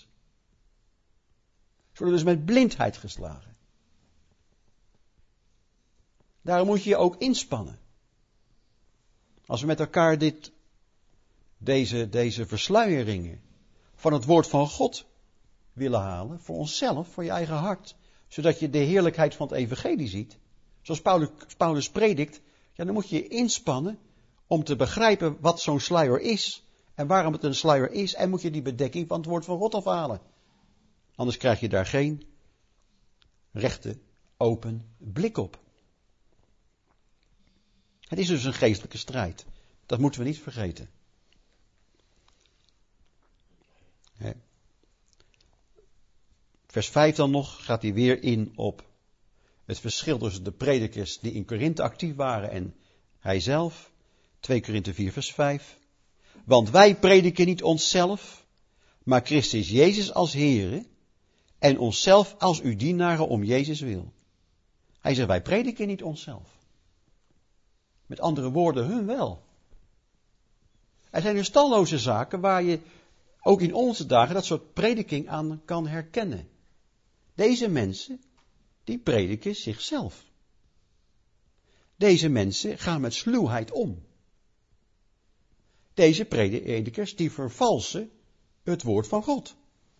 Ze worden dus met blindheid geslagen. Daarom moet je je ook inspannen. Als we met elkaar deze versluieringen van het woord van God willen halen, voor onszelf, voor je eigen hart, zodat je de heerlijkheid van het evangelie ziet, zoals Paulus predikt, ja, dan moet je je inspannen om te begrijpen wat zo'n sluier is en waarom het een sluier is, en moet je die bedekking van het woord van God afhalen. Anders krijg je daar geen rechte, open blik op. Het is dus een geestelijke strijd. Dat moeten we niet vergeten. Vers 5 dan nog gaat hij weer in op het verschil tussen de predikers die in Korinthe actief waren en hij zelf. 2 Korinthe 4 vers 5. Want wij prediken niet onszelf, maar Christus Jezus als Here en onszelf als uw dienaren om Jezus wil. Hij zegt, wij prediken niet onszelf. Met andere woorden, hun wel. Er zijn dus talloze zaken waar je ook in onze dagen dat soort prediking aan kan herkennen. Deze mensen, die prediken zichzelf. Deze mensen gaan met sluwheid om. Deze predikers, die vervalsen het woord van God.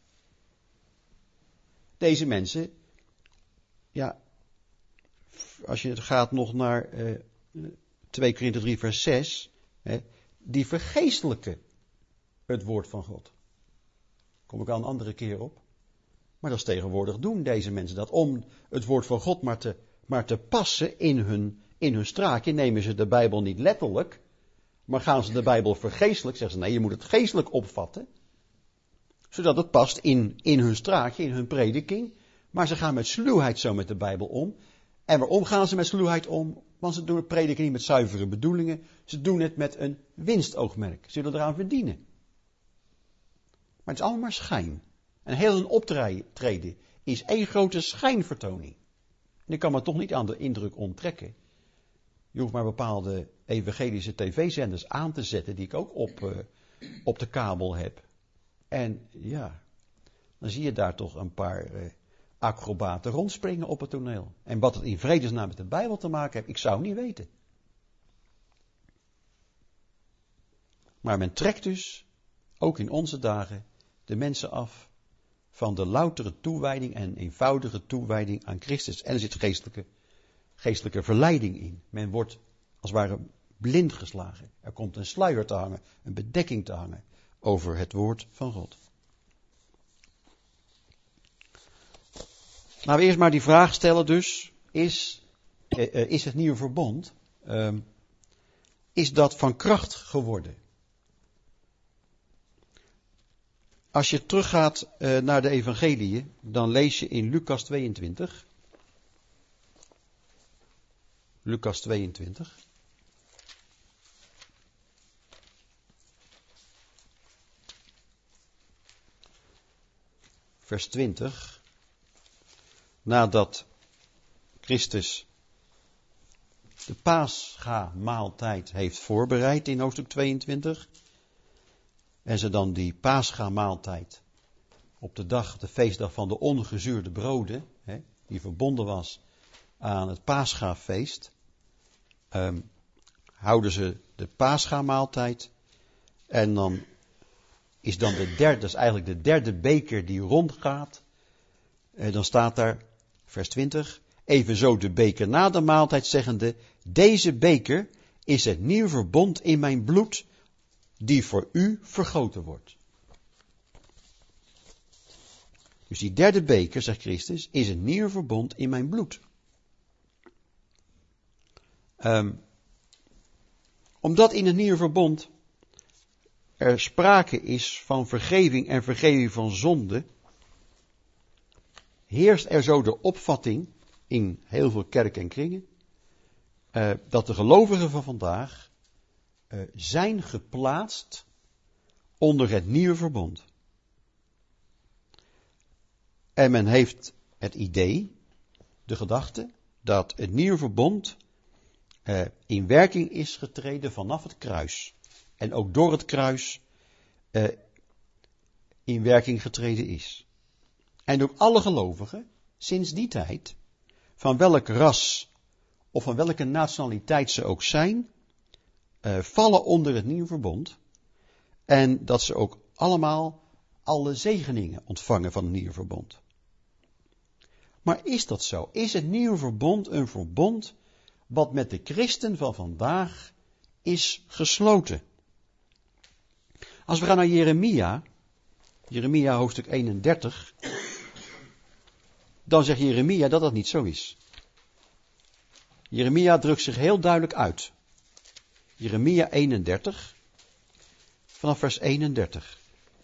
Deze mensen, ja, als je gaat nog naar 2 Korinthe 3 vers 6, die vergeestelijken het woord van God. Kom ik al een andere keer op. Maar dat is tegenwoordig doen deze mensen dat. Om het woord van God maar te passen in hun straatje, nemen ze de Bijbel niet letterlijk, maar gaan ze de Bijbel vergeestelijk, zeggen ze nee, je moet het geestelijk opvatten, zodat het past in hun straatje, in hun prediking. Maar ze gaan met sluwheid zo met de Bijbel om. En waarom gaan ze met sluwheid om? Want ze doen het prediken niet met zuivere bedoelingen. Ze doen het met een winstoogmerk. Ze willen eraan verdienen. Maar het is allemaal maar schijn. En heel hun optreden is één grote schijnvertoning. En ik kan me toch niet aan de indruk onttrekken. Je hoeft maar bepaalde evangelische tv-zenders aan te zetten, die ik ook op de kabel heb. En ja, dan zie je daar toch een paar acrobaten rondspringen op het toneel. En wat het in vredesnaam met de Bijbel te maken heeft, ik zou niet weten. Maar men trekt dus, ook in onze dagen, de mensen af van de loutere toewijding en eenvoudige toewijding aan Christus. En er zit geestelijke verleiding in. Men wordt als het ware blind geslagen. Er komt een sluier te hangen, een bedekking te hangen over het woord van God. Laten we eerst maar die vraag stellen dus, is het nieuwe verbond, is dat van kracht geworden? Als je teruggaat naar de evangeliën, dan lees je in Lucas 22. Lucas 22. Vers 20. Nadat Christus de Pascha-maaltijd heeft voorbereid in hoofdstuk 22. En ze dan die Pascha-maaltijd op de feestdag van de ongezuurde broden, die verbonden was aan het Paschafeest, houden ze de Pascha-maaltijd. En dan is dan dat is eigenlijk de derde beker die rondgaat. Dan staat daar, vers 20, evenzo de beker na de maaltijd zeggende, deze beker is het nieuwe verbond in mijn bloed, die voor u vergoten wordt. Dus die derde beker, zegt Christus, is een nieuw verbond in mijn bloed. Omdat in het nieuwe verbond er sprake is van vergeving en vergeving van zonde, heerst er zo de opvatting in heel veel kerken en kringen, dat de gelovigen van vandaag zijn geplaatst onder het nieuwe verbond. En men heeft het idee, de gedachte, dat het nieuwe verbond in werking is getreden vanaf het kruis. En ook door het kruis in werking getreden is. En ook alle gelovigen, sinds die tijd, van welk ras of van welke nationaliteit ze ook zijn, vallen onder het nieuwe verbond. En dat ze ook allemaal alle zegeningen ontvangen van het nieuwe verbond. Maar is dat zo? Is het nieuwe verbond een verbond wat met de christen van vandaag is gesloten? Als we gaan naar Jeremia hoofdstuk 31, dan zegt Jeremia dat dat niet zo is. Jeremia drukt zich heel duidelijk uit. Jeremia 31, vanaf vers 31.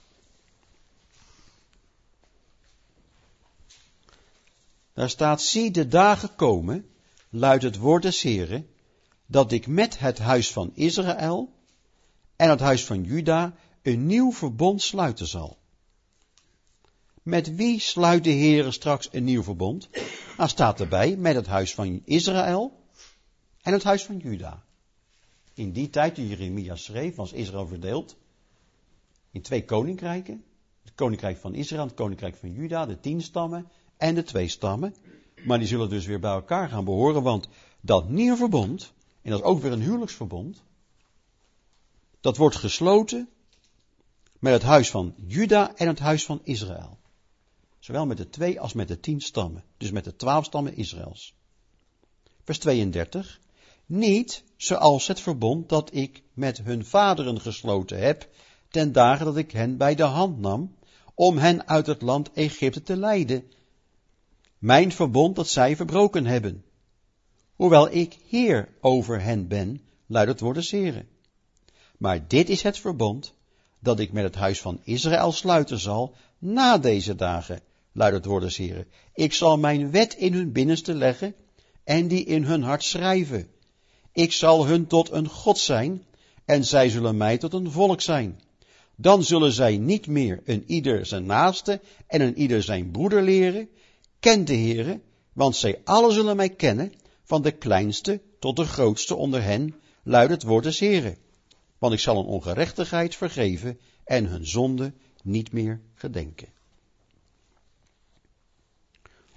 Daar staat, zie de dagen komen, luidt het woord des Heren, dat ik met het huis van Israël en het huis van Juda een nieuw verbond sluiten zal. Met wie sluit de Heere straks een nieuw verbond? Nou staat erbij, met het huis van Israël en het huis van Juda. In die tijd, toen Jeremia schreef, was Israël verdeeld in 2 koninkrijken. Het koninkrijk van Israël, het koninkrijk van Juda, de 10 stammen en de 2 stammen. Maar die zullen dus weer bij elkaar gaan behoren, want dat nieuwe verbond, en dat is ook weer een huwelijksverbond, dat wordt gesloten met het huis van Juda en het huis van Israël. Zowel met de 2 als met de 10 stammen. Dus met de 12 stammen Israëls. Vers 32. Niet zoals het verbond dat ik met hun vaderen gesloten heb, ten dagen dat ik hen bij de hand nam, om hen uit het land Egypte te leiden. Mijn verbond dat zij verbroken hebben. Hoewel ik Heer over hen ben, luidt het woord des Heren. Maar dit is het verbond dat ik met het huis van Israël sluiten zal na deze dagen, luidt het woord des Heren. Ik zal mijn wet in hun binnenste leggen en die in hun hart schrijven. Ik zal hun tot een God zijn en zij zullen mij tot een volk zijn. Dan zullen zij niet meer een ieder zijn naaste en een ieder zijn broeder leren. Ken de Heere, want zij allen zullen mij kennen, van de kleinste tot de grootste onder hen, luidt het woord des Heren. Want ik zal hun ongerechtigheid vergeven en hun zonde niet meer gedenken.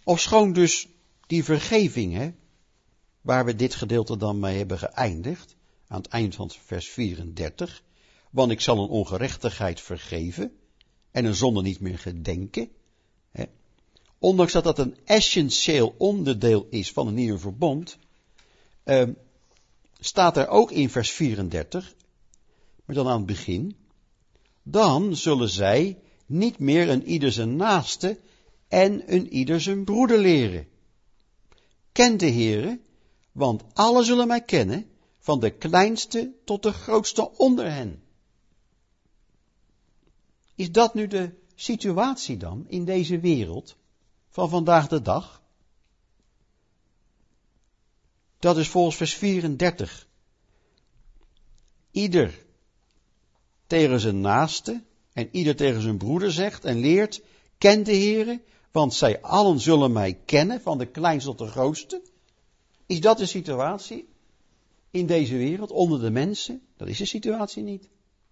Ofschoon dus die vergeving, waar we dit gedeelte dan mee hebben geëindigd, aan het eind van vers 34, want ik zal een ongerechtigheid vergeven en een zonde niet meer gedenken. Ondanks dat dat een essentieel onderdeel is van een nieuwe verbond, staat er ook in vers 34, maar dan aan het begin, dan zullen zij niet meer een ieder zijn naaste en een ieder zijn broeder leren. Ken de Heere, want alle zullen mij kennen, van de kleinste tot de grootste onder hen. Is dat nu de situatie dan in deze wereld van vandaag de dag? Dat is volgens vers 34. Ieder tegen zijn naaste en ieder tegen zijn broeder zegt en leert, ken de Heere, want zij allen zullen mij kennen, van de kleinste tot de grootste. Is dat de situatie in deze wereld, onder de mensen? Dat is de situatie niet.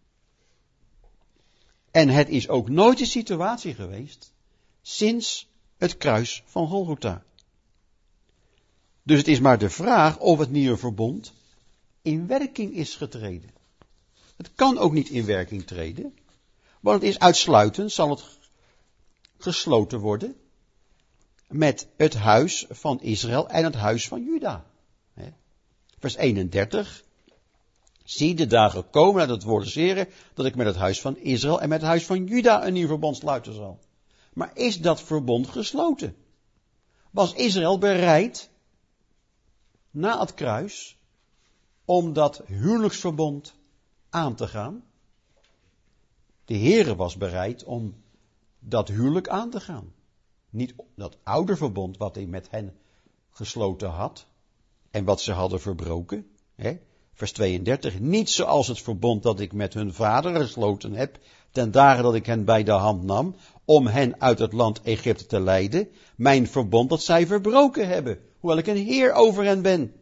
En het is ook nooit de situatie geweest sinds het kruis van Golgotha. Dus het is maar de vraag of het nieuwe verbond in werking is getreden. Het kan ook niet in werking treden, want het is uitsluitend, zal het gesloten worden met het huis van Israël en het huis van Juda. Vers 31. Zie, de dagen komen uit het woord des Heren, dat ik met het huis van Israël en met het huis van Juda een nieuw verbond sluiten zal. Maar is dat verbond gesloten? Was Israël bereid, na het kruis, om dat huwelijksverbond aan te gaan? De Heere was bereid om dat huwelijk aan te gaan. Niet dat oude verbond wat hij met hen gesloten had en wat ze hadden verbroken. Vers 32. Niet zoals het verbond dat ik met hun vader gesloten heb, ten dagen dat ik hen bij de hand nam, om hen uit het land Egypte te leiden, mijn verbond dat zij verbroken hebben, hoewel ik een Heer over hen ben.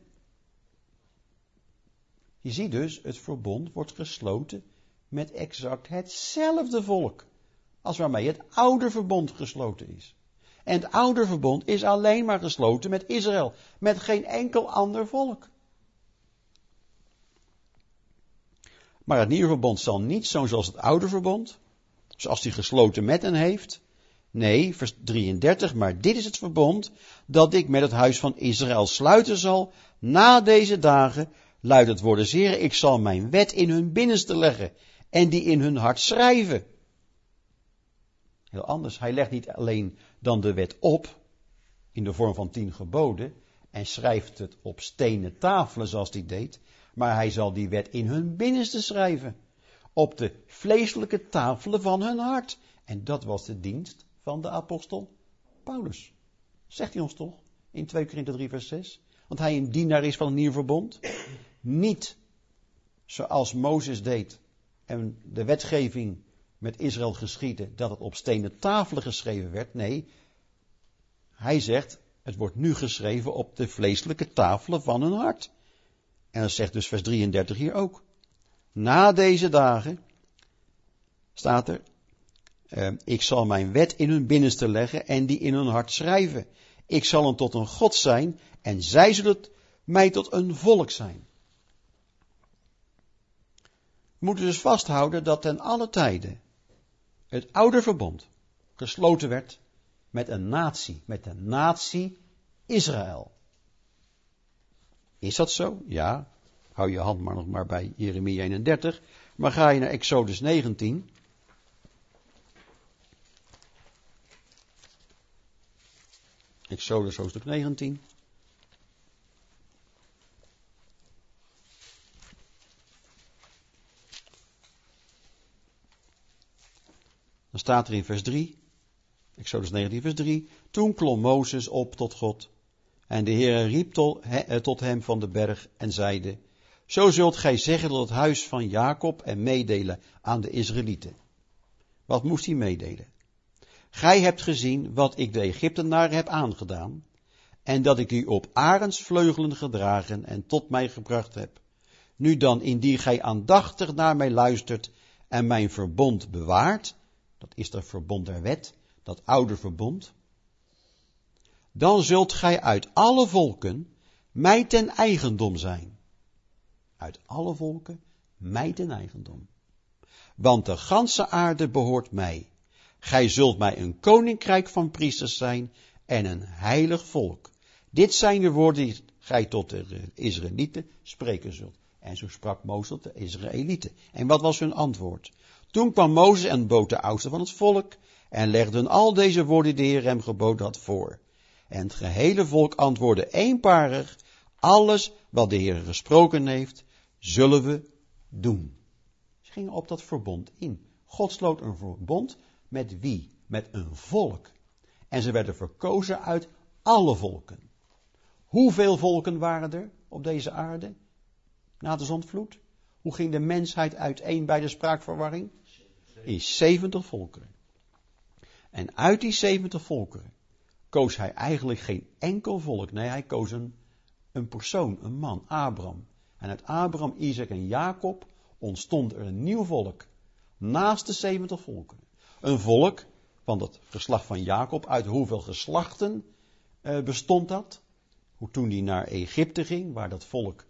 Je ziet dus, het verbond wordt gesloten met exact hetzelfde volk als waarmee het oude verbond gesloten is. En het oude verbond is alleen maar gesloten met Israël, met geen enkel ander volk. Maar het nieuwe verbond zal niet zoals het oude verbond, zoals die gesloten met hen heeft. Nee, vers 33, maar dit is het verbond dat ik met het huis van Israël sluiten zal. Na deze dagen, luidt het woord des Heren, ik zal mijn wet in hun binnenste leggen en die in hun hart schrijven. Heel anders, hij legt niet alleen dan de wet op, in de vorm van 10 geboden, en schrijft het op stenen tafelen zoals hij deed, maar hij zal die wet in hun binnenste schrijven, op de vleeselijke tafelen van hun hart. En dat was de dienst van de apostel Paulus. Zegt hij ons toch in 2 Korinthe 3 vers 6? Want hij een dienaar is van een nieuw verbond. Niet zoals Mozes deed en de wetgeving met Israël geschiedde, dat het op stenen tafelen geschreven werd. Nee, hij zegt, het wordt nu geschreven op de vleeselijke tafelen van hun hart. En dat zegt dus vers 33 hier ook. Na deze dagen, staat er, ik zal mijn wet in hun binnenste leggen en die in hun hart schrijven. Ik zal hen tot een God zijn en zij zullen mij tot een volk zijn. We moeten dus vasthouden dat ten alle tijden het oude verbond gesloten werd met een natie Israël. Is dat zo? Ja. Hou je hand maar nog maar bij Jeremia 31. Maar ga je naar Exodus 19. Exodus hoofdstuk 19. Dan staat er in vers 3. Exodus 19 vers 3. Toen klom Mozes op tot God. En de Heer riep tot hem van de berg en zeide, zo zult gij zeggen tot het huis van Jacob en meedelen aan de Israëlieten. Wat moest hij meedelen? Gij hebt gezien wat ik de Egyptenaren heb aangedaan, en dat ik u op arendsvleugelen gedragen en tot mij gebracht heb. Nu dan, indien gij aandachtig naar mij luistert en mijn verbond bewaart, dat is dat verbond der wet, dat oude verbond, dan zult gij uit alle volken mij ten eigendom zijn. Uit alle volken mij ten eigendom. Want de ganse aarde behoort mij. Gij zult mij een koninkrijk van priesters zijn en een heilig volk. Dit zijn de woorden die gij tot de Israëlieten spreken zult. En zo sprak Mozes tot de Israëlieten. En wat was hun antwoord? Toen kwam Mozes en bood de oudsten van het volk en legden al deze woorden die de Heer hem geboden had voor. En het gehele volk antwoordde eenparig, alles wat de Heer gesproken heeft, zullen we doen. Ze gingen op dat verbond in. God sloot een verbond met wie? Met een volk. En ze werden verkozen uit alle volken. Hoeveel volken waren er op deze aarde na de zondvloed? Hoe ging de mensheid uiteen bij de spraakverwarring? In 70 volkeren. En uit die 70 volkeren koos hij eigenlijk geen enkel volk. Nee, hij koos een persoon, een man, Abraham. En uit Abraham, Isaac en Jacob ontstond er een nieuw volk. Naast de 70 volkeren. Een volk van het geslacht van Jacob. Uit hoeveel geslachten bestond dat? Toen hij naar Egypte ging, waar dat volk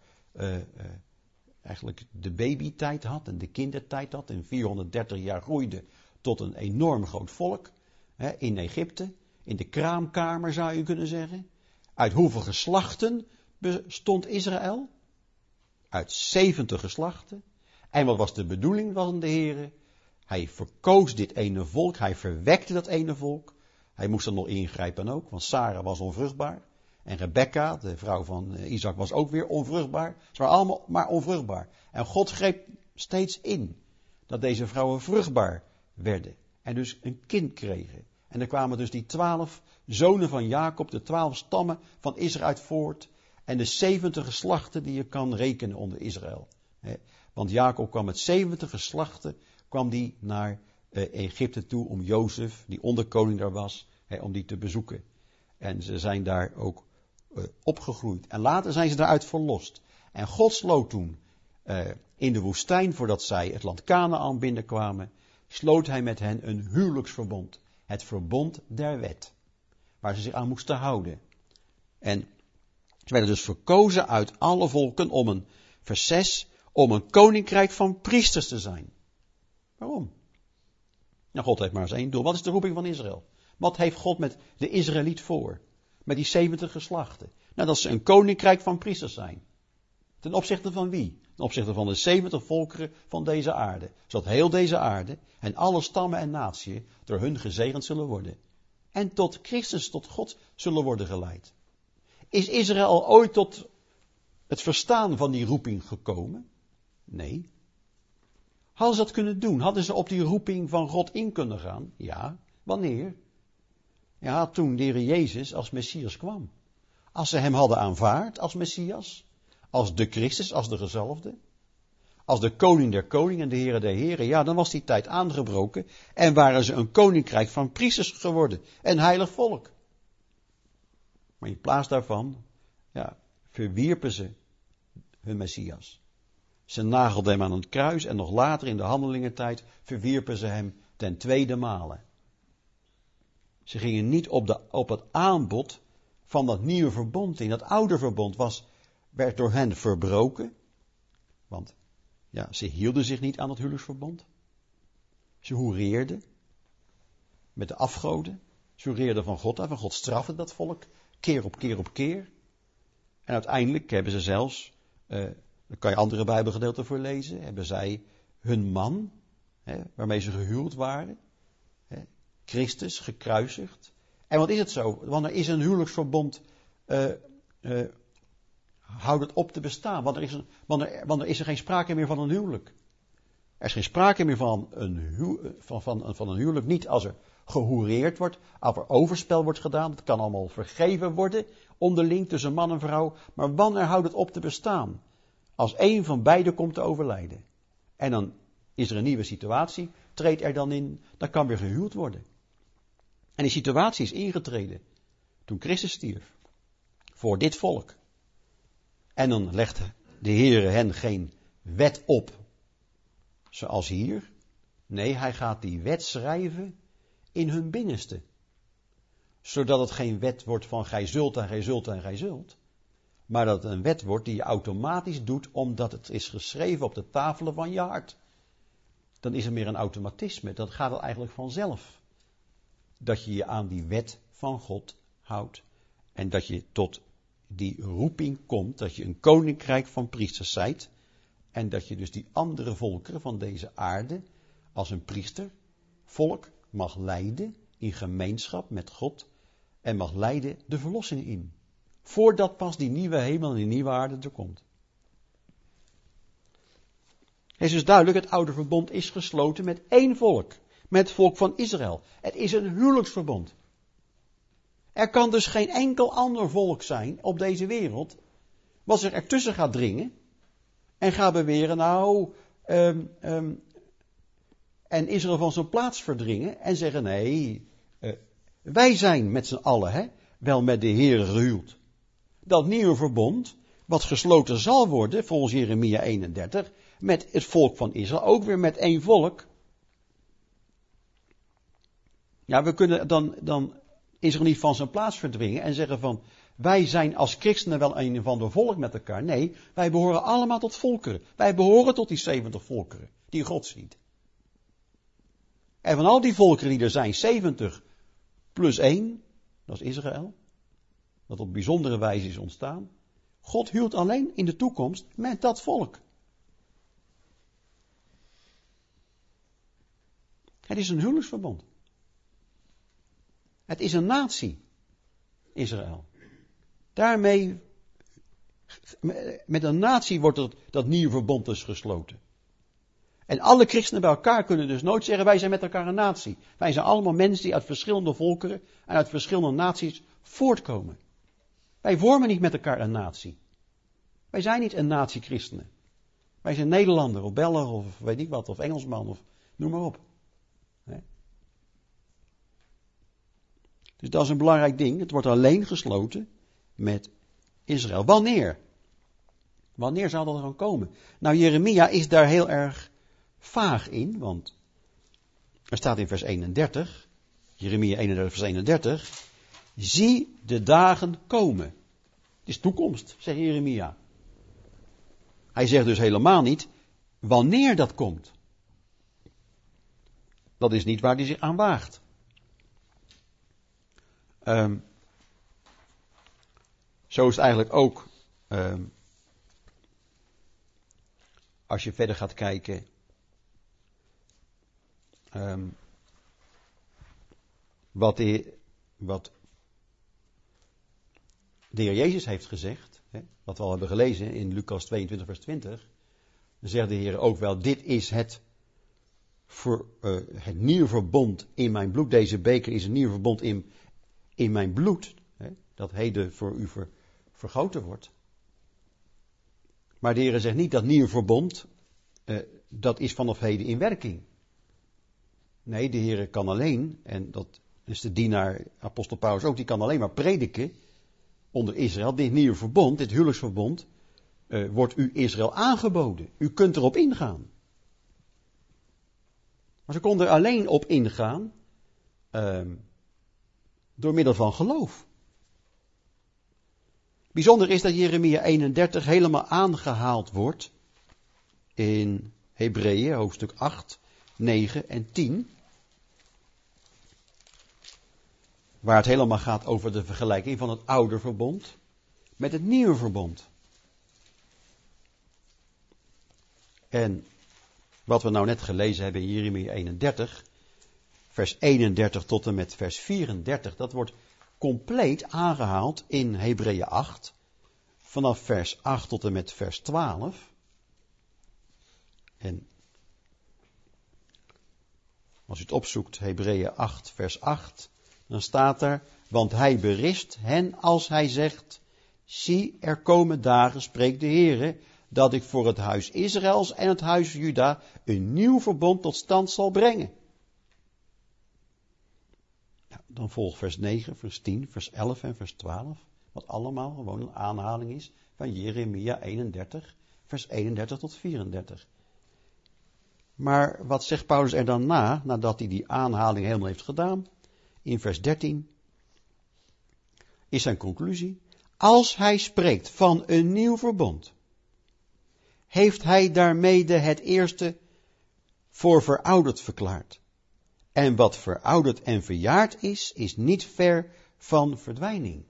eigenlijk de babytijd had en de kindertijd had. En 430 jaar groeide tot een enorm groot volk in Egypte. In de kraamkamer zou je kunnen zeggen. Uit hoeveel geslachten bestond Israël? Uit 70 geslachten. En wat was de bedoeling van de Heere? Hij verkoos dit ene volk, hij verwekte dat ene volk. Hij moest er nog ingrijpen ook, want Sarah was onvruchtbaar. En Rebekka, de vrouw van Isaac, was ook weer onvruchtbaar. Ze waren allemaal maar onvruchtbaar. En God greep steeds in dat deze vrouwen vruchtbaar werden. En dus een kind kregen. En er kwamen dus die 12 zonen van Jacob, de 12 stammen van Israël voort. En de 70 geslachten die je kan rekenen onder Israël. Want Jacob kwam met 70 geslachten, kwam die naar Egypte toe om Jozef, die onderkoning daar was, om die te bezoeken. En ze zijn daar ook opgegroeid. En later zijn ze daaruit verlost. En God sloot toen in de woestijn, voordat zij het land Kanaan binnenkwamen, sloot hij met hen een huwelijksverbond. Het verbond der wet. Waar ze zich aan moesten houden. En ze werden dus verkozen uit alle volken om vers 6, om een koninkrijk van priesters te zijn. Waarom? Nou, God heeft maar eens één doel. Wat is de roeping van Israël? Wat heeft God met de Israëliet voor? Met die 70 geslachten? Nou, dat ze een koninkrijk van priesters zijn. Ten opzichte van wie? Ten opzichte van de 70 volkeren van deze aarde. Zodat heel deze aarde en alle stammen en natieën door hun gezegend zullen worden. En tot Christus, tot God zullen worden geleid. Is Israël ooit tot het verstaan van die roeping gekomen? Nee. Hadden ze dat kunnen doen? Hadden ze op die roeping van God in kunnen gaan? Ja. Wanneer? Ja, toen de Heer Jezus als Messias kwam. Als ze hem hadden aanvaard als Messias, als de Christus, als de gezalfde, als de koning der koningen en de Heere der heren, ja, dan was die tijd aangebroken en waren ze een koninkrijk van priesters geworden, een heilig volk. Maar in plaats daarvan, ja, verwierpen ze hun Messias. Ze nagelden hem aan het kruis en nog later in de handelingentijd verwierpen ze hem ten tweede male. Ze gingen niet op het aanbod van dat nieuwe verbond in. Dat oude verbond werd door hen verbroken. Want ja, ze hielden zich niet aan het huwelijksverbond. Ze hoereerden met de afgoden. Ze hoereerden van God af en God strafte dat volk keer op keer op keer. En uiteindelijk hebben ze zelfs, daar kan je andere Bijbelgedeelten voor lezen, hebben zij hun man, waarmee ze gehuwd waren, Christus, gekruisigd. En wat is het zo? Wanneer is een huwelijksverbond, houdt het op te bestaan? Wanneer is er geen sprake meer van een huwelijk? Er is geen sprake meer van een huwelijk, niet als er gehoereerd wordt, als er overspel wordt gedaan. Het kan allemaal vergeven worden, onderling tussen man en vrouw. Maar wanneer houdt het op te bestaan? Als één van beiden komt te overlijden. En dan is er een nieuwe situatie, treedt er dan in, dan kan weer gehuwd worden. En die situatie is ingetreden toen Christus stierf. Voor dit volk. En dan legt de Heere hen geen wet op, zoals hier. Nee, hij gaat die wet schrijven in hun binnenste. Zodat het geen wet wordt van gij zult en gij zult en gij zult. Maar dat het een wet wordt die je automatisch doet omdat het is geschreven op de tafelen van je hart. Dan is er meer een automatisme. Dan gaat het eigenlijk vanzelf. Dat je je aan die wet van God houdt. En dat je tot die roeping komt. Dat je een koninkrijk van priesters zijt. En dat je dus die andere volkeren van deze aarde als een priester, volk, mag leiden in gemeenschap met God. En mag leiden de verlossing in. Voordat pas die nieuwe hemel en die nieuwe aarde er komt. Het is dus duidelijk, het oude verbond is gesloten met één volk. Met het volk van Israël. Het is een huwelijksverbond. Er kan dus geen enkel ander volk zijn op deze wereld. Wat zich ertussen gaat dringen. En gaat beweren, en Israël van zijn plaats verdringen. En zeggen, nee, wij zijn met z'n allen, wel met de Heer gehuwd. Dat nieuwe verbond, wat gesloten zal worden, volgens Jeremia 31, met het volk van Israël, ook weer met één volk. Ja, we kunnen dan Israël niet van zijn plaats verdringen en zeggen van, wij zijn als christenen wel een of ander volk met elkaar. Nee, wij behoren allemaal tot volkeren. Wij behoren tot die 70 volkeren, die God ziet. En van al die volkeren die er zijn, 70 plus 1, dat is Israël. Dat op bijzondere wijze is ontstaan. God huwt alleen in de toekomst met dat volk. Het is een huwelijksverbond. Het is een natie, Israël. Daarmee, met een natie wordt dat nieuwe verbond dus gesloten. En alle christenen bij elkaar kunnen dus nooit zeggen, wij zijn met elkaar een natie. Wij zijn allemaal mensen die uit verschillende volkeren en uit verschillende naties voortkomen. Wij vormen niet met elkaar een natie. Wij zijn niet een natie christenen. Wij zijn Nederlander of Belg of weet ik wat, of Engelsman of noem maar op. Nee. Dus dat is een belangrijk ding. Het wordt alleen gesloten met Israël. Wanneer? Wanneer zal dat dan komen? Nou, Jeremia is daar heel erg vaag in, want er staat in vers 31, Jeremia 31 vers 31, zie de dagen komen. Het is toekomst, zegt Jeremia. Hij zegt dus helemaal niet wanneer dat komt. Dat is niet waar hij zich aan waagt. Zo is het eigenlijk ook, als je verder gaat kijken, wat de Heer Jezus heeft gezegd, wat we al hebben gelezen in Lucas 22 vers 20, dan zegt de Heer ook wel, dit is het nieuwe verbond in mijn bloed. Deze beker is een nieuw verbond in mijn bloed, dat heden voor u vergoten wordt. Maar de Heer zegt niet dat nieuwe verbond, dat is vanaf heden in werking. Nee, de Heer kan alleen, en dat is de dienaar, apostel Paulus ook, die kan alleen maar prediken onder Israël. Dit nieuwe verbond, dit huwelijksverbond, wordt u Israël aangeboden. U kunt erop ingaan. Maar ze konden er alleen op ingaan door middel van geloof. Bijzonder is dat Jeremia 31 helemaal aangehaald wordt in Hebreeën, hoofdstuk 8, 9 en 10. Waar het helemaal gaat over de vergelijking van het oude verbond met het nieuwe verbond. En wat we nou net gelezen hebben in Jeremia 31, vers 31 tot en met vers 34, dat wordt compleet aangehaald in Hebreeën 8, vanaf vers 8 tot en met vers 12. En als u het opzoekt, Hebreeën 8, vers 8, dan staat er, want hij berispt hen als hij zegt, zie, er komen dagen, spreekt de Heere, dat ik voor het huis Israëls en het huis Juda een nieuw verbond tot stand zal brengen. Nou, dan volgt vers 9, vers 10, vers 11 en vers 12, wat allemaal gewoon een aanhaling is van Jeremia 31, vers 31 tot 34. Maar wat zegt Paulus er dan nadat hij die aanhaling helemaal heeft gedaan? In vers 13, is zijn conclusie, als hij spreekt van een nieuw verbond, heeft hij daarmede het eerste voor verouderd verklaard. En wat verouderd en verjaard is niet ver van verdwijning.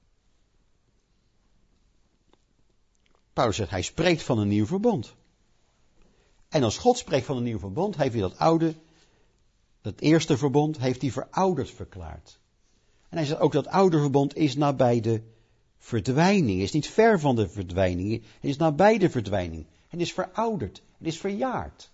Paulus zegt, hij spreekt van een nieuw verbond. En als God spreekt van een nieuw verbond, heeft hij dat eerste verbond, heeft hij verouderd verklaard. En hij zegt ook dat oude verbond is nabij de verdwijning, is niet ver van de verdwijning, het is nabij de verdwijning. Het is verouderd, het is verjaard.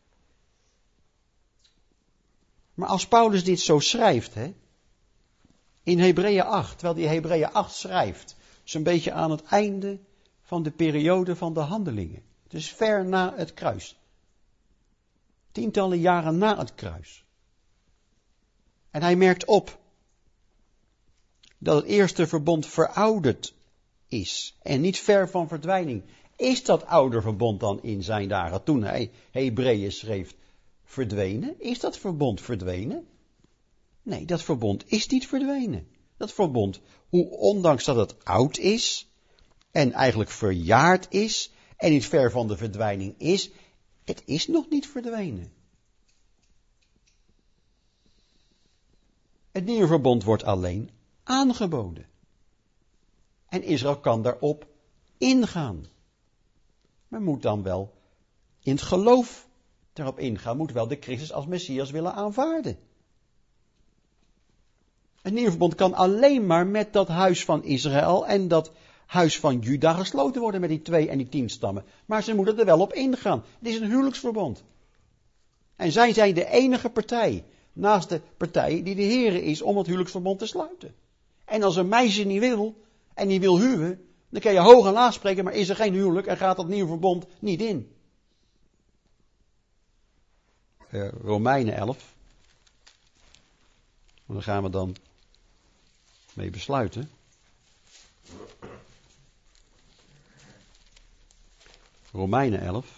Maar als Paulus dit zo schrijft, in Hebreeën 8, terwijl hij Hebreeën 8 schrijft, zo'n beetje aan het einde van de periode van de handelingen. Dus ver na het kruis. Tientallen jaren na het kruis. En hij merkt op dat het eerste verbond verouderd is en niet ver van verdwijning. Is dat oude verbond dan in zijn dagen, toen hij Hebreeën schreef, verdwenen? Is dat verbond verdwenen? Nee, dat verbond is niet verdwenen. Dat verbond, ondanks dat het oud is en eigenlijk verjaard is en niet ver van de verdwijning is, het is nog niet verdwenen. Het nieuwe verbond wordt alleen aangeboden. En Israël kan daarop ingaan. Maar moet dan wel in het geloof daarop ingaan, moet wel de Christus als Messias willen aanvaarden. Het nieuwe verbond kan alleen maar met dat huis van Israël en dat huis van Juda gesloten worden met die 2 en die 10 stammen. Maar ze moeten er wel op ingaan. Het is een huwelijksverbond. En zij zijn de enige partij, naast de partij die de Heere is, om het huwelijksverbond te sluiten. En als een meisje niet wil, en die wil huwen, dan kan je hoog en laag spreken, maar is er geen huwelijk en gaat dat nieuwe verbond niet in. Romeinen 11. Daar gaan we dan mee besluiten. Romeinen 11.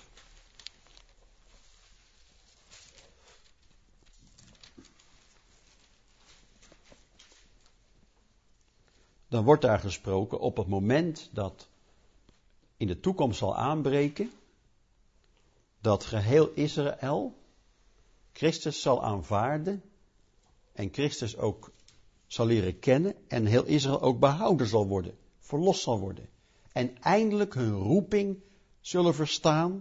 Dan wordt daar gesproken op het moment dat in de toekomst zal aanbreken, dat geheel Israël Christus zal aanvaarden en Christus ook zal leren kennen en heel Israël ook behouden zal worden, verlost zal worden. En eindelijk hun roeping zullen verstaan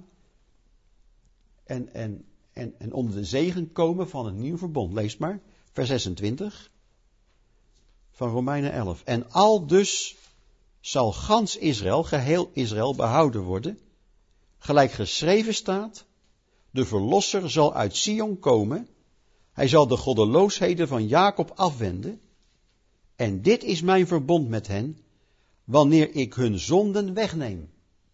en onder de zegen komen van een nieuw verbond. Lees maar, vers 26 van Romeinen 11. En aldus zal gans Israël, geheel Israël, behouden worden, gelijk geschreven staat, de verlosser zal uit Sion komen, hij zal de goddeloosheden van Jacob afwenden, en dit is mijn verbond met hen, wanneer ik hun zonden wegneem.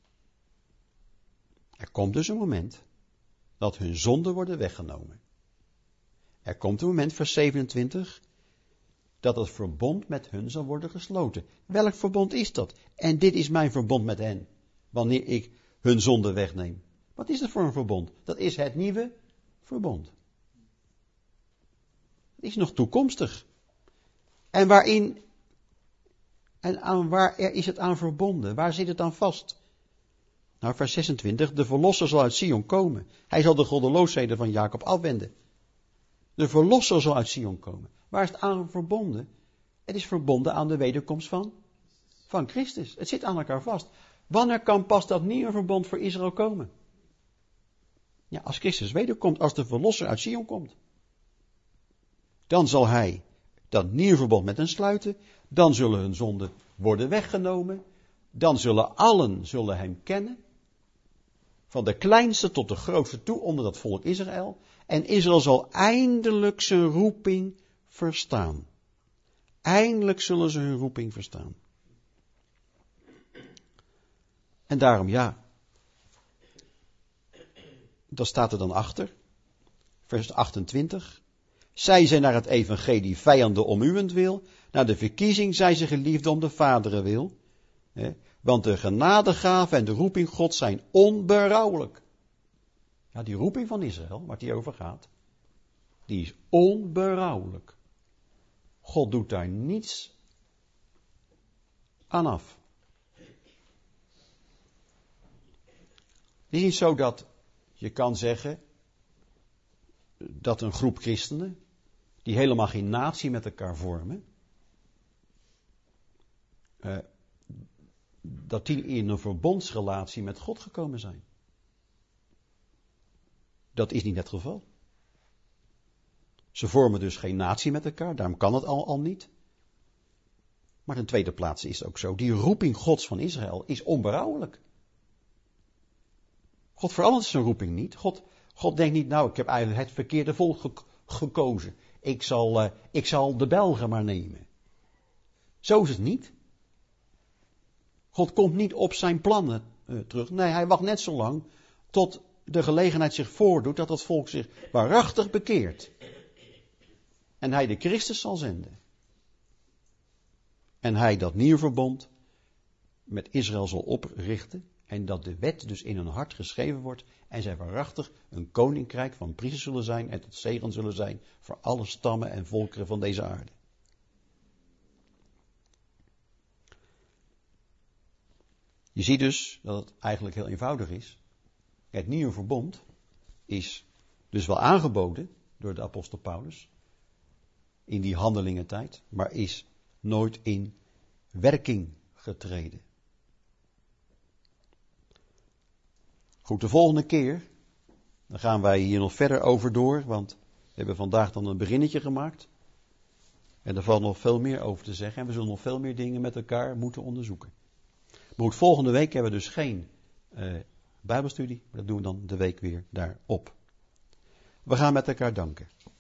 Er komt dus een moment dat hun zonden worden weggenomen. Er komt een moment, vers 27, dat het verbond met hun zal worden gesloten. Welk verbond is dat? En dit is mijn verbond met hen, wanneer ik hun zonden wegneem. Wat is dat voor een verbond? Dat is het nieuwe verbond. Het is nog toekomstig. En waar is het aan verbonden? Waar zit het aan vast? Nou, vers 26, de verlosser zal uit Sion komen. Hij zal de goddeloosheden van Jacob afwenden. De verlosser zal uit Sion komen. Waar is het aan verbonden? Het is verbonden aan de wederkomst van Christus. Het zit aan elkaar vast. Wanneer kan pas dat nieuwe verbond voor Israël komen? Ja, als Christus wederkomt, als de verlosser uit Sion komt. Dan zal hij dat nieuwe verbond met hen sluiten. Dan zullen hun zonden worden weggenomen. Dan zullen allen hem kennen. Van de kleinste tot de grootste toe onder dat volk Israël. En Israël zal eindelijk zijn roeping verstaan. Eindelijk zullen ze hun roeping verstaan. En daarom dat staat er dan achter. Vers 28. Zij zijn naar het evangelie vijanden om uwentwil. Naar de verkiezing zijn ze geliefden om de vaderen wil. Want de genadegave en de roeping God zijn onberouwelijk. Ja, die roeping van Israël, waar het hier over gaat, die is onberouwelijk. God doet daar niets aan af. Het is niet zo dat je kan zeggen dat een groep christenen, die helemaal geen natie met elkaar vormen, dat die in een verbondsrelatie met God gekomen zijn. Dat is niet het geval. Ze vormen dus geen natie met elkaar, daarom kan het al niet. Maar in tweede plaats is het ook zo, die roeping Gods van Israël is onberouwelijk. God verandert zijn roeping niet. God denkt niet, nou, ik heb eigenlijk het verkeerde volk gekozen. Ik zal de Belgen maar nemen. Zo is het niet. God komt niet op zijn plannen terug. Nee, hij wacht net zo lang tot de gelegenheid zich voordoet dat het volk zich waarachtig bekeert. En hij de Christus zal zenden. En hij dat nieuwe verbond met Israël zal oprichten. En dat de wet dus in hun hart geschreven wordt. En zij waarachtig een koninkrijk van priesters zullen zijn. En tot zegen zullen zijn voor alle stammen en volkeren van deze aarde. Je ziet dus dat het eigenlijk heel eenvoudig is. Het nieuwe verbond is dus wel aangeboden door de apostel Paulus. In die handelingentijd. Maar is nooit in werking getreden. Goed, de volgende keer, dan gaan wij hier nog verder over door, want we hebben vandaag dan een beginnetje gemaakt. En er valt nog veel meer over te zeggen en we zullen nog veel meer dingen met elkaar moeten onderzoeken. Maar goed, volgende week hebben we dus geen Bijbelstudie, maar dat doen we dan de week weer daarop. We gaan met elkaar danken.